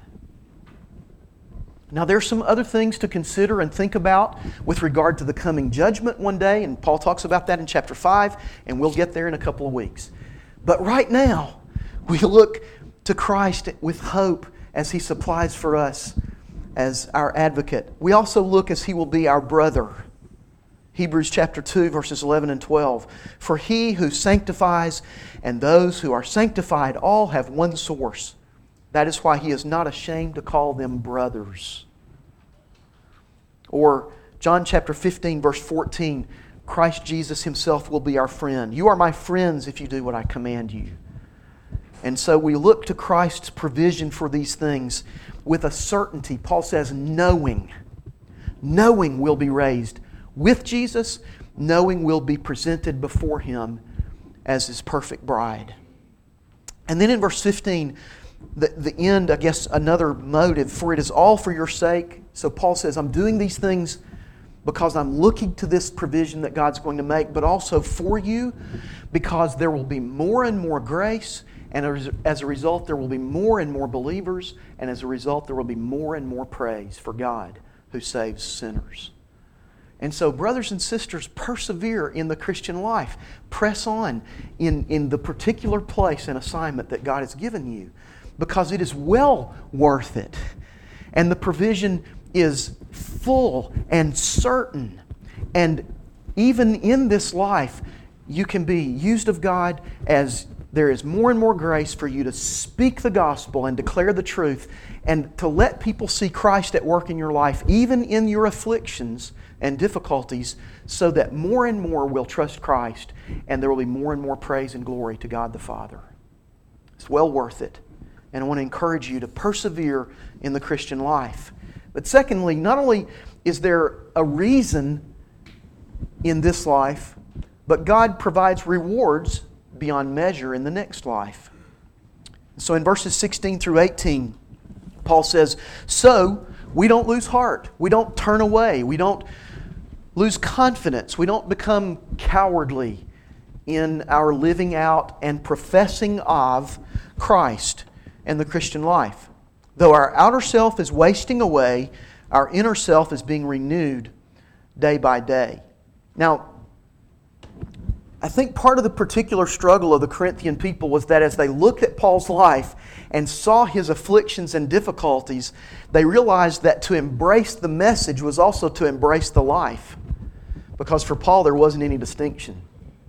Now there's some other things to consider and think about with regard to the coming judgment one day, and Paul talks about that in chapter five, and we'll get there in a couple of weeks. But right now, we look to Christ with hope as He supplies for us as our advocate. We also look as He will be our brother. Hebrews chapter two, verses eleven and twelve. For He who sanctifies and those who are sanctified all have one source. That is why He is not ashamed to call them brothers. Or John chapter fifteen, verse fourteen. Christ Jesus Himself will be our friend. You are my friends if you do what I command you. And so we look to Christ's provision for these things with a certainty. Paul says, knowing. Knowing we'll be raised with Jesus, knowing we'll be presented before Him as His perfect bride. And then in verse fifteen, the, the end, I guess, another motive, for it is all for your sake. So Paul says, I'm doing these things because I'm looking to this provision that God's going to make, but also for you, because there will be more and more grace, and as a result there will be more and more believers, and as a result there will be more and more praise for God who saves sinners. And so, brothers and sisters, persevere in the Christian life. Press on in, in the particular place and assignment that God has given you, because it is well worth it. And the provision is full and certain. And even in this life, you can be used of God as there is more and more grace for you to speak the gospel and declare the truth, and to let people see Christ at work in your life, even in your afflictions and difficulties, so that more and more will trust Christ, and there will be more and more praise and glory to God the Father. It's well worth it. And I want to encourage you to persevere in the Christian life. But secondly, not only is there a reason in this life, but God provides rewards beyond measure in the next life. So in verses sixteen through eighteen, Paul says, so we don't lose heart. We don't turn away. We don't lose confidence. We don't become cowardly in our living out and professing of Christ and the Christian life. Though our outer self is wasting away, our inner self is being renewed day by day. Now, I think part of the particular struggle of the Corinthian people was that as they looked at Paul's life and saw his afflictions and difficulties, they realized that to embrace the message was also to embrace the life. Because for Paul there wasn't any distinction.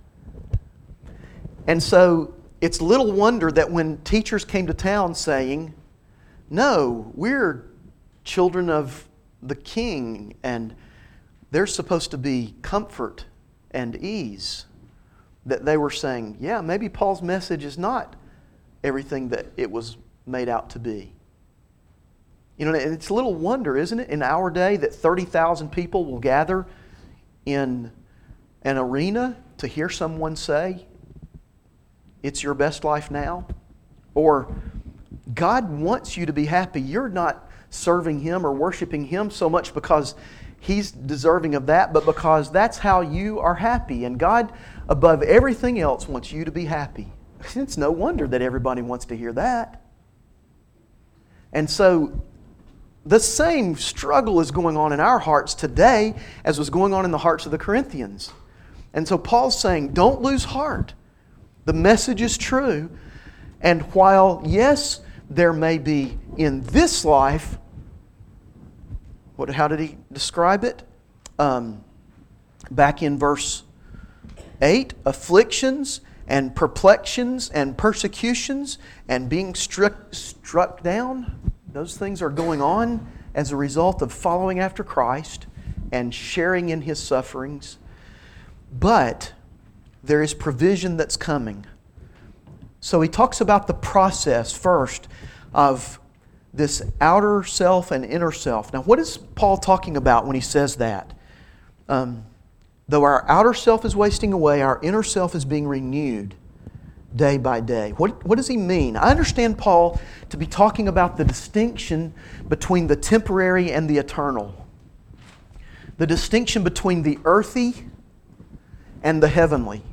And so it's little wonder that when teachers came to town saying, no, we're children of the King and there's supposed to be comfort and ease, that they were saying, yeah, maybe Paul's message is not everything that it was made out to be. You know, and it's a little wonder, isn't it, in our day that thirty thousand people will gather in an arena to hear someone say, it's your best life now? Or, God wants you to be happy. You're not serving Him or worshiping Him so much because He's deserving of that, but because that's how you are happy. And God, above everything else, wants you to be happy. It's no wonder that everybody wants to hear that. And so, the same struggle is going on in our hearts today as was going on in the hearts of the Corinthians. And so Paul's saying, don't lose heart. The message is true. And while, yes, there may be in this life, what? How did he describe it? Um, back in verse eight, afflictions and perplexions and persecutions and being struck, struck down. Those things are going on as a result of following after Christ and sharing in His sufferings. But there is provision that's coming. So he talks about the process first of this outer self and inner self. Now, what is Paul talking about when he says that? Um, though our outer self is wasting away, our inner self is being renewed day by day. What, what does he mean? I understand Paul to be talking about the distinction between the temporary and the eternal. The distinction between the earthy and the heavenly.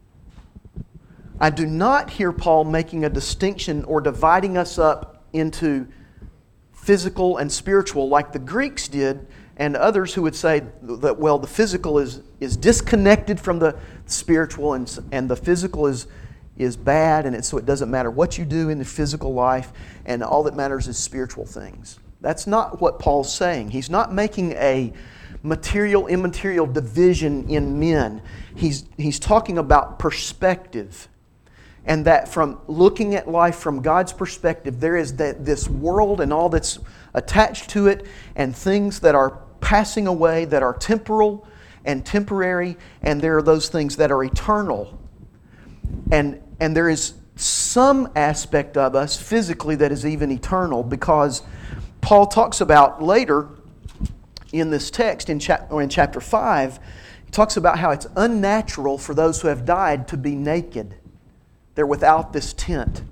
I do not hear Paul making a distinction or dividing us up into physical and spiritual like the Greeks did, and others who would say that, well, the physical is, is disconnected from the spiritual, and, and the physical is, is bad, and it, so it doesn't matter what you do in the physical life, and all that matters is spiritual things. That's not what Paul's saying. He's not making a material, immaterial division in men. He's, he's talking about perspective. And that from looking at life from God's perspective, there is that this world and all that's attached to it, and things that are passing away, that are temporal and temporary, and there are those things that are eternal. And, and there is some aspect of us physically that is even eternal, because Paul talks about later in this text, in, chap- or in chapter five, he talks about how it's unnatural for those who have died to be naked. They're without this tent.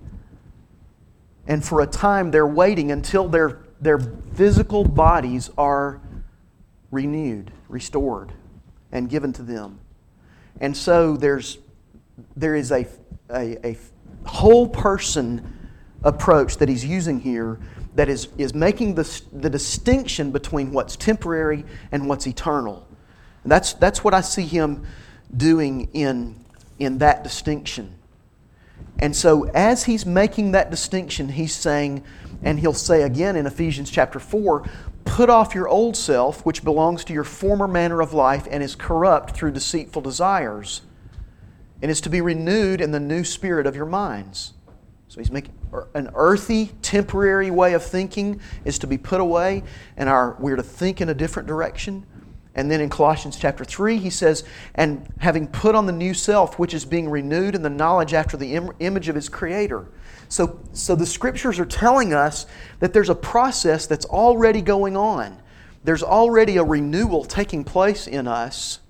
And for a time they're waiting until their, their physical bodies are renewed, restored, and given to them. And so there's there is a, a, a whole person approach that he's using here that is, is making the, the distinction between what's temporary and what's eternal. And that's, that's what I see him doing in, in that distinction. And so as he's making that distinction, he's saying, and he'll say again in Ephesians chapter four, put off your old self, which belongs to your former manner of life and is corrupt through deceitful desires, and is to be renewed in the new spirit of your minds. So he's making an earthy, temporary way of thinking is to be put away, and our, we're to think in a different direction. And then in Colossians chapter three, he says, and having put on the new self, which is being renewed in the knowledge after the im- image of His Creator. So, so the Scriptures are telling us that there's a process that's already going on. There's already a renewal taking place in us.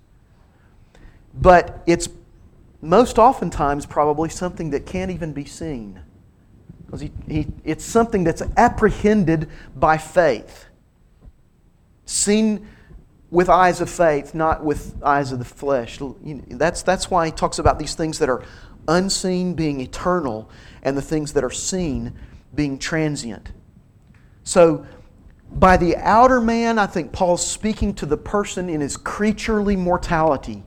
But it's most oftentimes probably something that can't even be seen. Because he, he, it's something that's apprehended by faith. Seen with eyes of faith, not with eyes of the flesh. That's, that's why he talks about these things that are unseen being eternal, and the things that are seen being transient. So, by the outer man, I think Paul's speaking to the person in his creaturely mortality.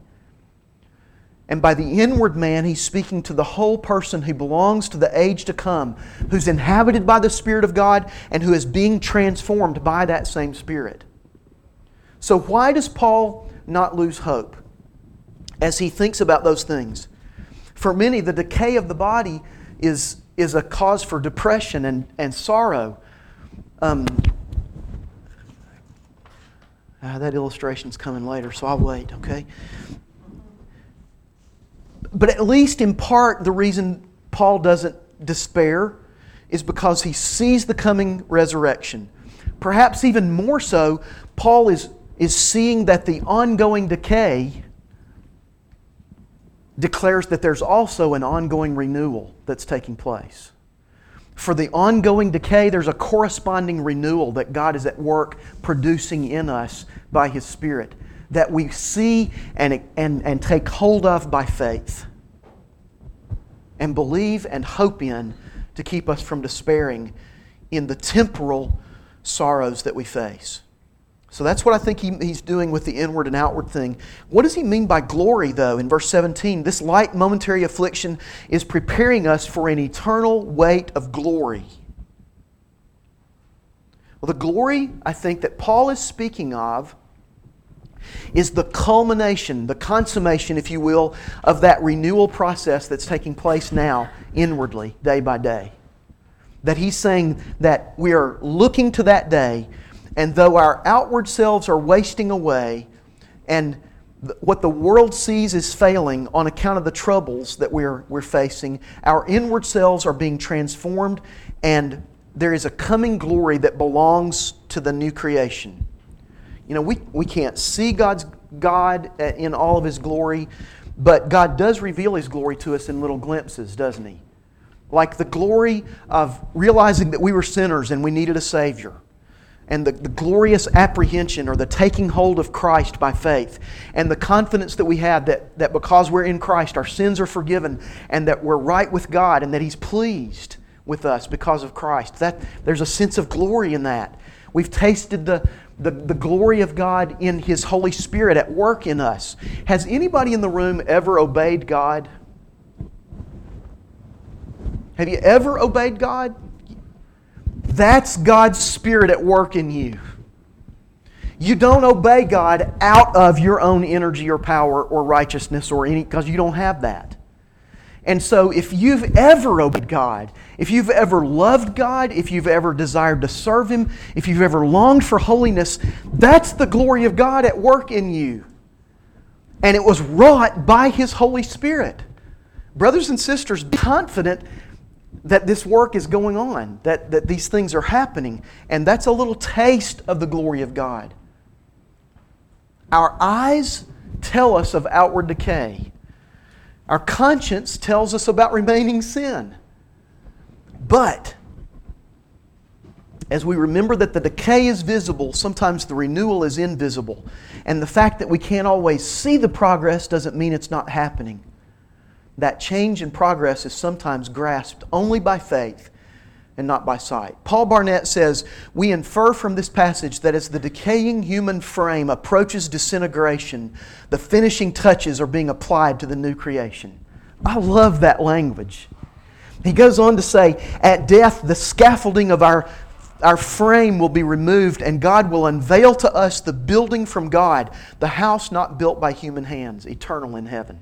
And by the inward man, he's speaking to the whole person who belongs to the age to come, who's inhabited by the Spirit of God and who is being transformed by that same Spirit. So why does Paul not lose hope as he thinks about those things? For many, the decay of the body is, is a cause for depression and, and sorrow. Um, uh, that illustration's coming later, so I'll wait, okay? But at least in part, the reason Paul doesn't despair is because he sees the coming resurrection. Perhaps even more so, Paul is is seeing that the ongoing decay declares that there's also an ongoing renewal that's taking place. For the ongoing decay, there's a corresponding renewal that God is at work producing in us by His Spirit, that we see and, and, and take hold of by faith and believe and hope in to keep us from despairing in the temporal sorrows that we face. So that's what I think he, he's doing with the inward and outward thing. What does he mean by glory, though, in verse seventeen? This light momentary affliction is preparing us for an eternal weight of glory. Well, the glory, I think, that Paul is speaking of is the culmination, the consummation, if you will, of that renewal process that's taking place now inwardly, day by day. That he's saying that we are looking to that day, and though our outward selves are wasting away, and th- what the world sees is failing on account of the troubles that we're, we're facing, our inward selves are being transformed, and there is a coming glory that belongs to the new creation. You know, we, we can't see God's God in all of His glory, But God does reveal His glory to us in little glimpses, doesn't He? Like the glory of realizing that we were sinners and we needed a Savior. And the, the glorious apprehension or the taking hold of Christ by faith. And the confidence that we have that, that because we're in Christ, our sins are forgiven and that we're right with God and that He's pleased with us because of Christ. That, there's a sense of glory in that. We've tasted the, the, the glory of God in His Holy Spirit at work in us. Has anybody in the room ever obeyed God? Have you ever obeyed God? That's God's Spirit at work in you. You don't obey God out of your own energy or power or righteousness or any, because you don't have that. And so if you've ever obeyed God, if you've ever loved God, if you've ever desired to serve Him, if you've ever longed for holiness, that's the glory of God at work in you. And it was wrought by His Holy Spirit. Brothers and sisters, be confident that this work is going on, that, that these things are happening. And that's a little taste of the glory of God. Our eyes tell us of outward decay. Our conscience tells us about remaining sin. But as we remember that the decay is visible, sometimes the renewal is invisible. And the fact that we can't always see the progress doesn't mean it's not happening. That change and progress is sometimes grasped only by faith and not by sight. Paul Barnett says, we infer from this passage that as the decaying human frame approaches disintegration, the finishing touches are being applied to the new creation. I love that language. He goes on to say, at death, the scaffolding of our, our frame will be removed and God will unveil to us the building from God, the house not built by human hands, eternal in heaven.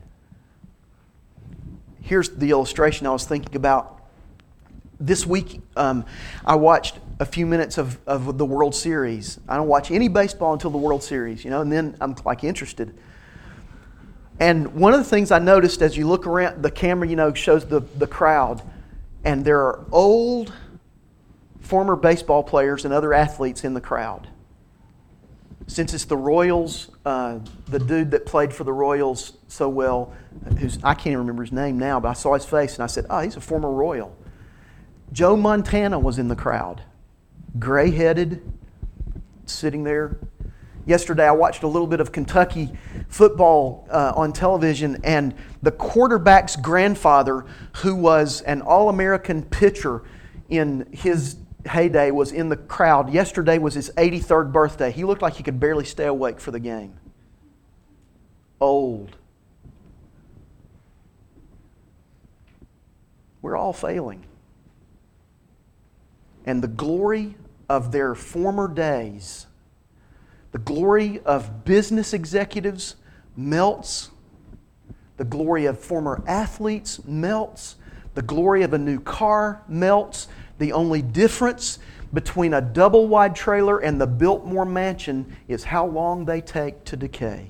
Here's the illustration I was thinking about. This week, um, I watched a few minutes of, of the World Series. I don't watch any baseball until the World Series, you know, and then I'm like interested. And one of the things I noticed as you look around, the camera, you know, shows the, the crowd, and there are old former baseball players and other athletes in the crowd. Since it's the Royals, uh, the dude that played for the Royals so well, who's I can't even remember his name now, but I saw his face and I said, oh, he's a former Royal. Joe Montana was in the crowd, gray-headed, sitting there. Yesterday I watched a little bit of Kentucky football uh, on television, and the quarterback's grandfather, who was an All-American pitcher in his heyday, was in the crowd. Yesterday was his eighty-third birthday. He looked like he could barely stay awake for the game. Old. We're all failing. And the glory of their former days, the glory of business executives melts. The glory of former athletes melts. The glory of a new car melts. The only difference between a double-wide trailer and the Biltmore mansion is how long they take to decay.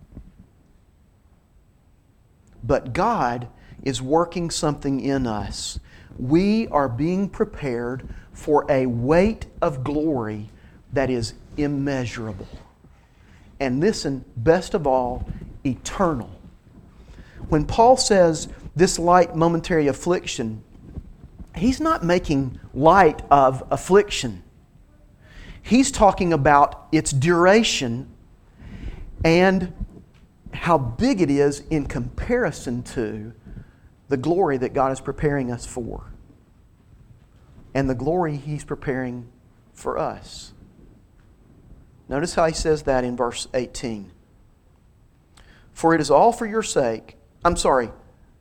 But God is working something in us. We are being prepared for a weight of glory that is immeasurable. And listen, best of all, eternal. When Paul says this light momentary affliction, he's not making light of affliction. He's talking about its duration and how big it is in comparison to the glory that God is preparing us for. And the glory He's preparing for us. Notice how he says that in verse eighteen. For it is all for your sake. I'm sorry.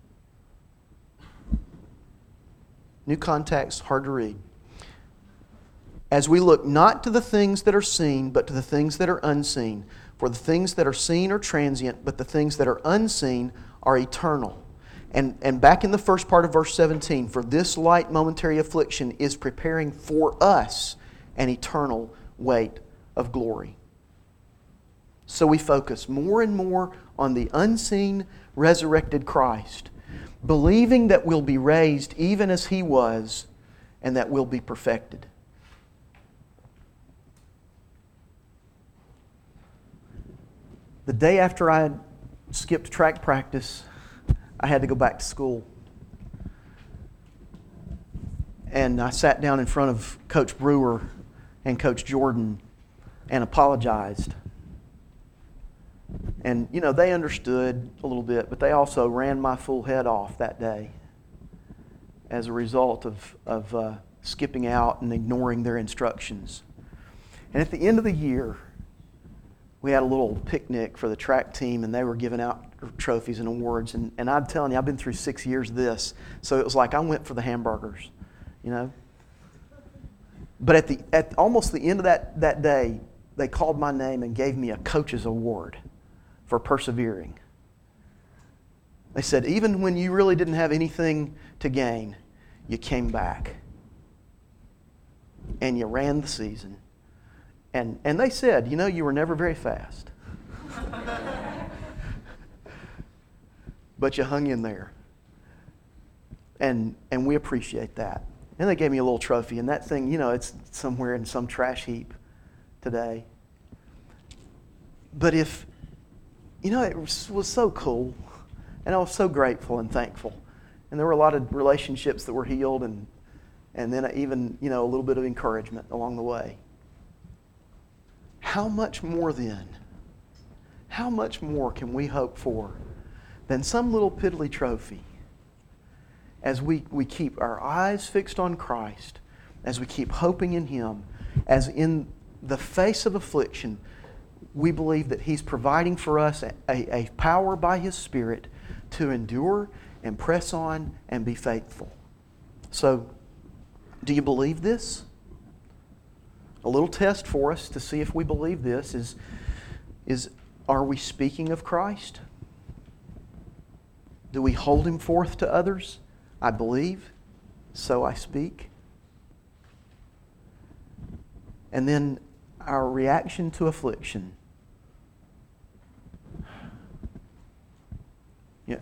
New context, hard to read. As we look not to the things that are seen, but to the things that are unseen. For the things that are seen are transient, but the things that are unseen are eternal. And, and back in the first part of verse seventeen, for this light momentary affliction is preparing for us an eternal weight of glory. So we focus more and more on the unseen resurrected Christ, believing that we'll be raised even as He was and that we'll be perfected. The day after I skipped track practice, I had to go back to school. And I sat down in front of Coach Brewer and Coach Jordan and apologized. And, you know, they understood a little bit, but they also ran my full head off that day as a result of, of uh, skipping out and ignoring their instructions. And at the end of the year, we had a little picnic for the track team, and they were giving out trophies and awards. And, and I'm telling you, I've been through six years of this, so it was like I went for the hamburgers, you know. But at the at almost the end of that, that day, they called my name and gave me a coach's award for persevering. They said, even when you really didn't have anything to gain, you came back. And you ran the season. And and they said, you know, you were never very fast. But you hung in there. And and we appreciate that. And they gave me a little trophy. And that thing, you know, it's somewhere in some trash heap today. But if, you know, it was, was so cool. And I was so grateful and thankful. And there were a lot of relationships that were healed, and and then even, you know, a little bit of encouragement along the way. How much more then, how much more can we hope for than some little piddly trophy as we, we keep our eyes fixed on Christ, as we keep hoping in Him, as in the face of affliction, we believe that He's providing for us a, a power by His Spirit to endure and press on and be faithful. So, do you believe this? A little test for us to see if we believe this is, is are we speaking of Christ? Do we hold Him forth to others? I believe, so I speak. And then our reaction to affliction. Yeah.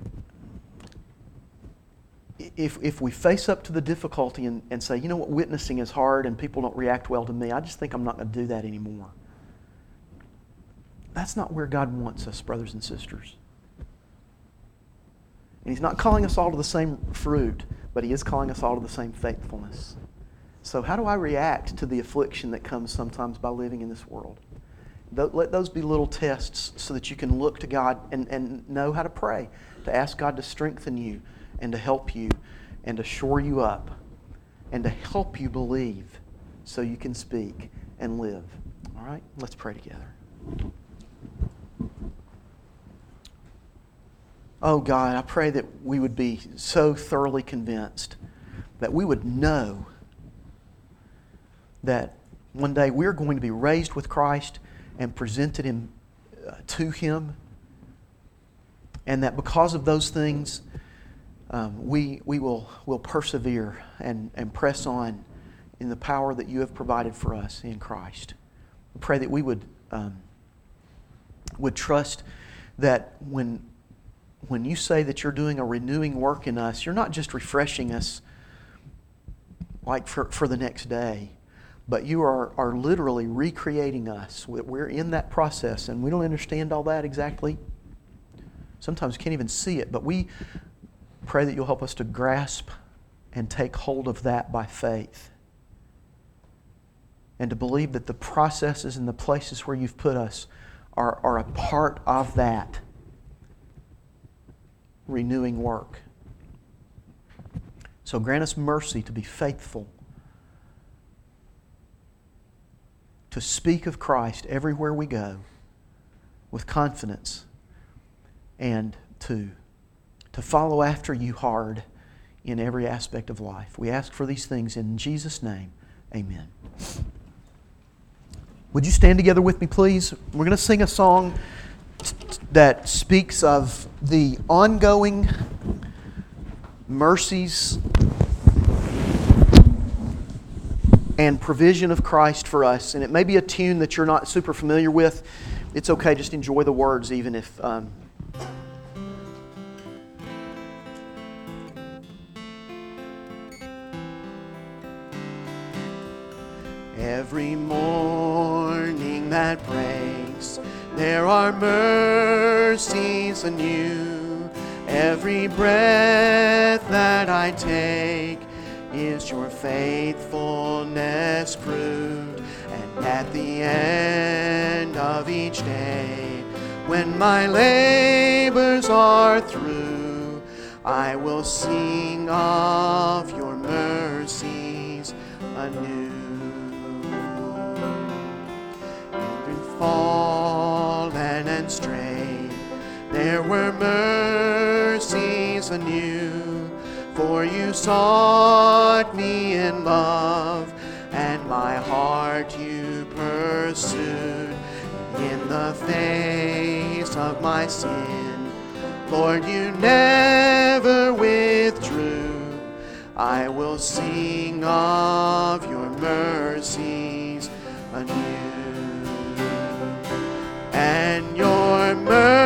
If if we face up to the difficulty and, and say, you know what, witnessing is hard and people don't react well to me, I just think I'm not going to do that anymore. That's not where God wants us, brothers and sisters. And He's not calling us all to the same fruit, but He is calling us all to the same faithfulness. So how do I react to the affliction that comes sometimes by living in this world? Let those be little tests so that you can look to God and, and know how to pray, to ask God to strengthen you and to help you and to shore you up and to help you believe so you can speak and live. All right? Let's pray together. Oh God, I pray that we would be so thoroughly convinced that we would know that one day we're going to be raised with Christ and presented Him uh, to Him, and that because of those things, um, we we will will persevere and, and press on in the power that You have provided for us in Christ. We pray that we would um, would trust that when when You say that You're doing a renewing work in us, You're not just refreshing us like for, for the next day, but You are, are literally recreating us. We're in that process, and we don't understand all that exactly. Sometimes we can't even see it, but we pray that You'll help us to grasp and take hold of that by faith. And to believe that the processes and the places where You've put us are, are a part of that renewing work. So grant us mercy to be faithful, to speak of Christ everywhere we go with confidence, and to, to follow after You hard in every aspect of life. We ask for these things in Jesus' name. Amen. Would you stand together with me, please? We're going to sing a song that speaks of the ongoing mercies and provision of Christ for us. And it may be a tune that you're not super familiar with. It's okay, just enjoy the words even if... Um, Every morning that breaks, there are mercies mercies anew. Every breath that I take is your faithfulness proved. And at the end of each day, when my labors are through, I will sing of your mercies anew. Through fallen and strayed, there were mercies anew. For you sought me in love, and my heart you pursued. In the face of my sin, Lord, you never withdrew. I will sing of your mercies anew. And your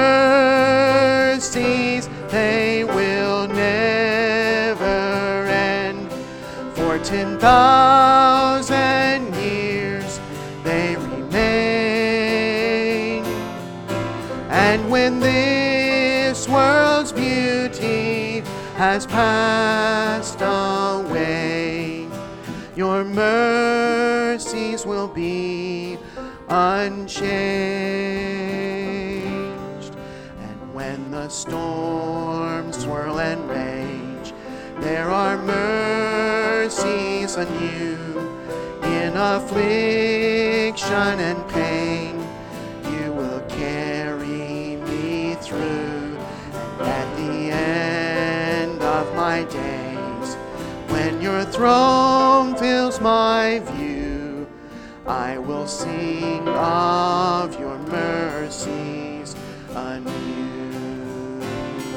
mercies, they will never end. For ten thousand years they remain. And when this world's beauty has passed away, your mercies will be unchanged. And when the storms swirl and rage, there are mercies anew. In affliction and pain, you will carry me through. And at the end of my days, when your throne fills my view, I will sing of your mercies anew.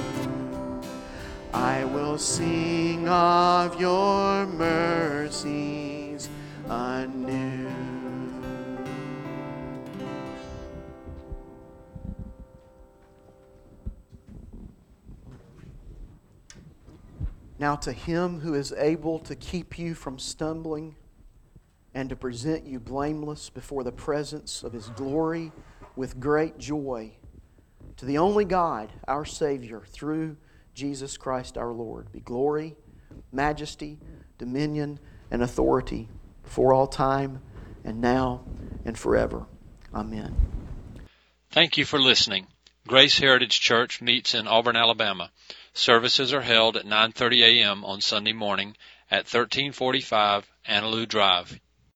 I will sing of your mercies anew. Now to him who is able to keep you from stumbling and to present you blameless before the presence of his glory with great joy, to the only God, our Savior, through Jesus Christ our Lord, be glory, majesty, dominion, and authority before all time and now and forever. Amen. Thank you for listening. Grace Heritage Church meets in Auburn, Alabama. Services are held at nine thirty a.m. on Sunday morning at thirteen forty-five Annaloo Drive.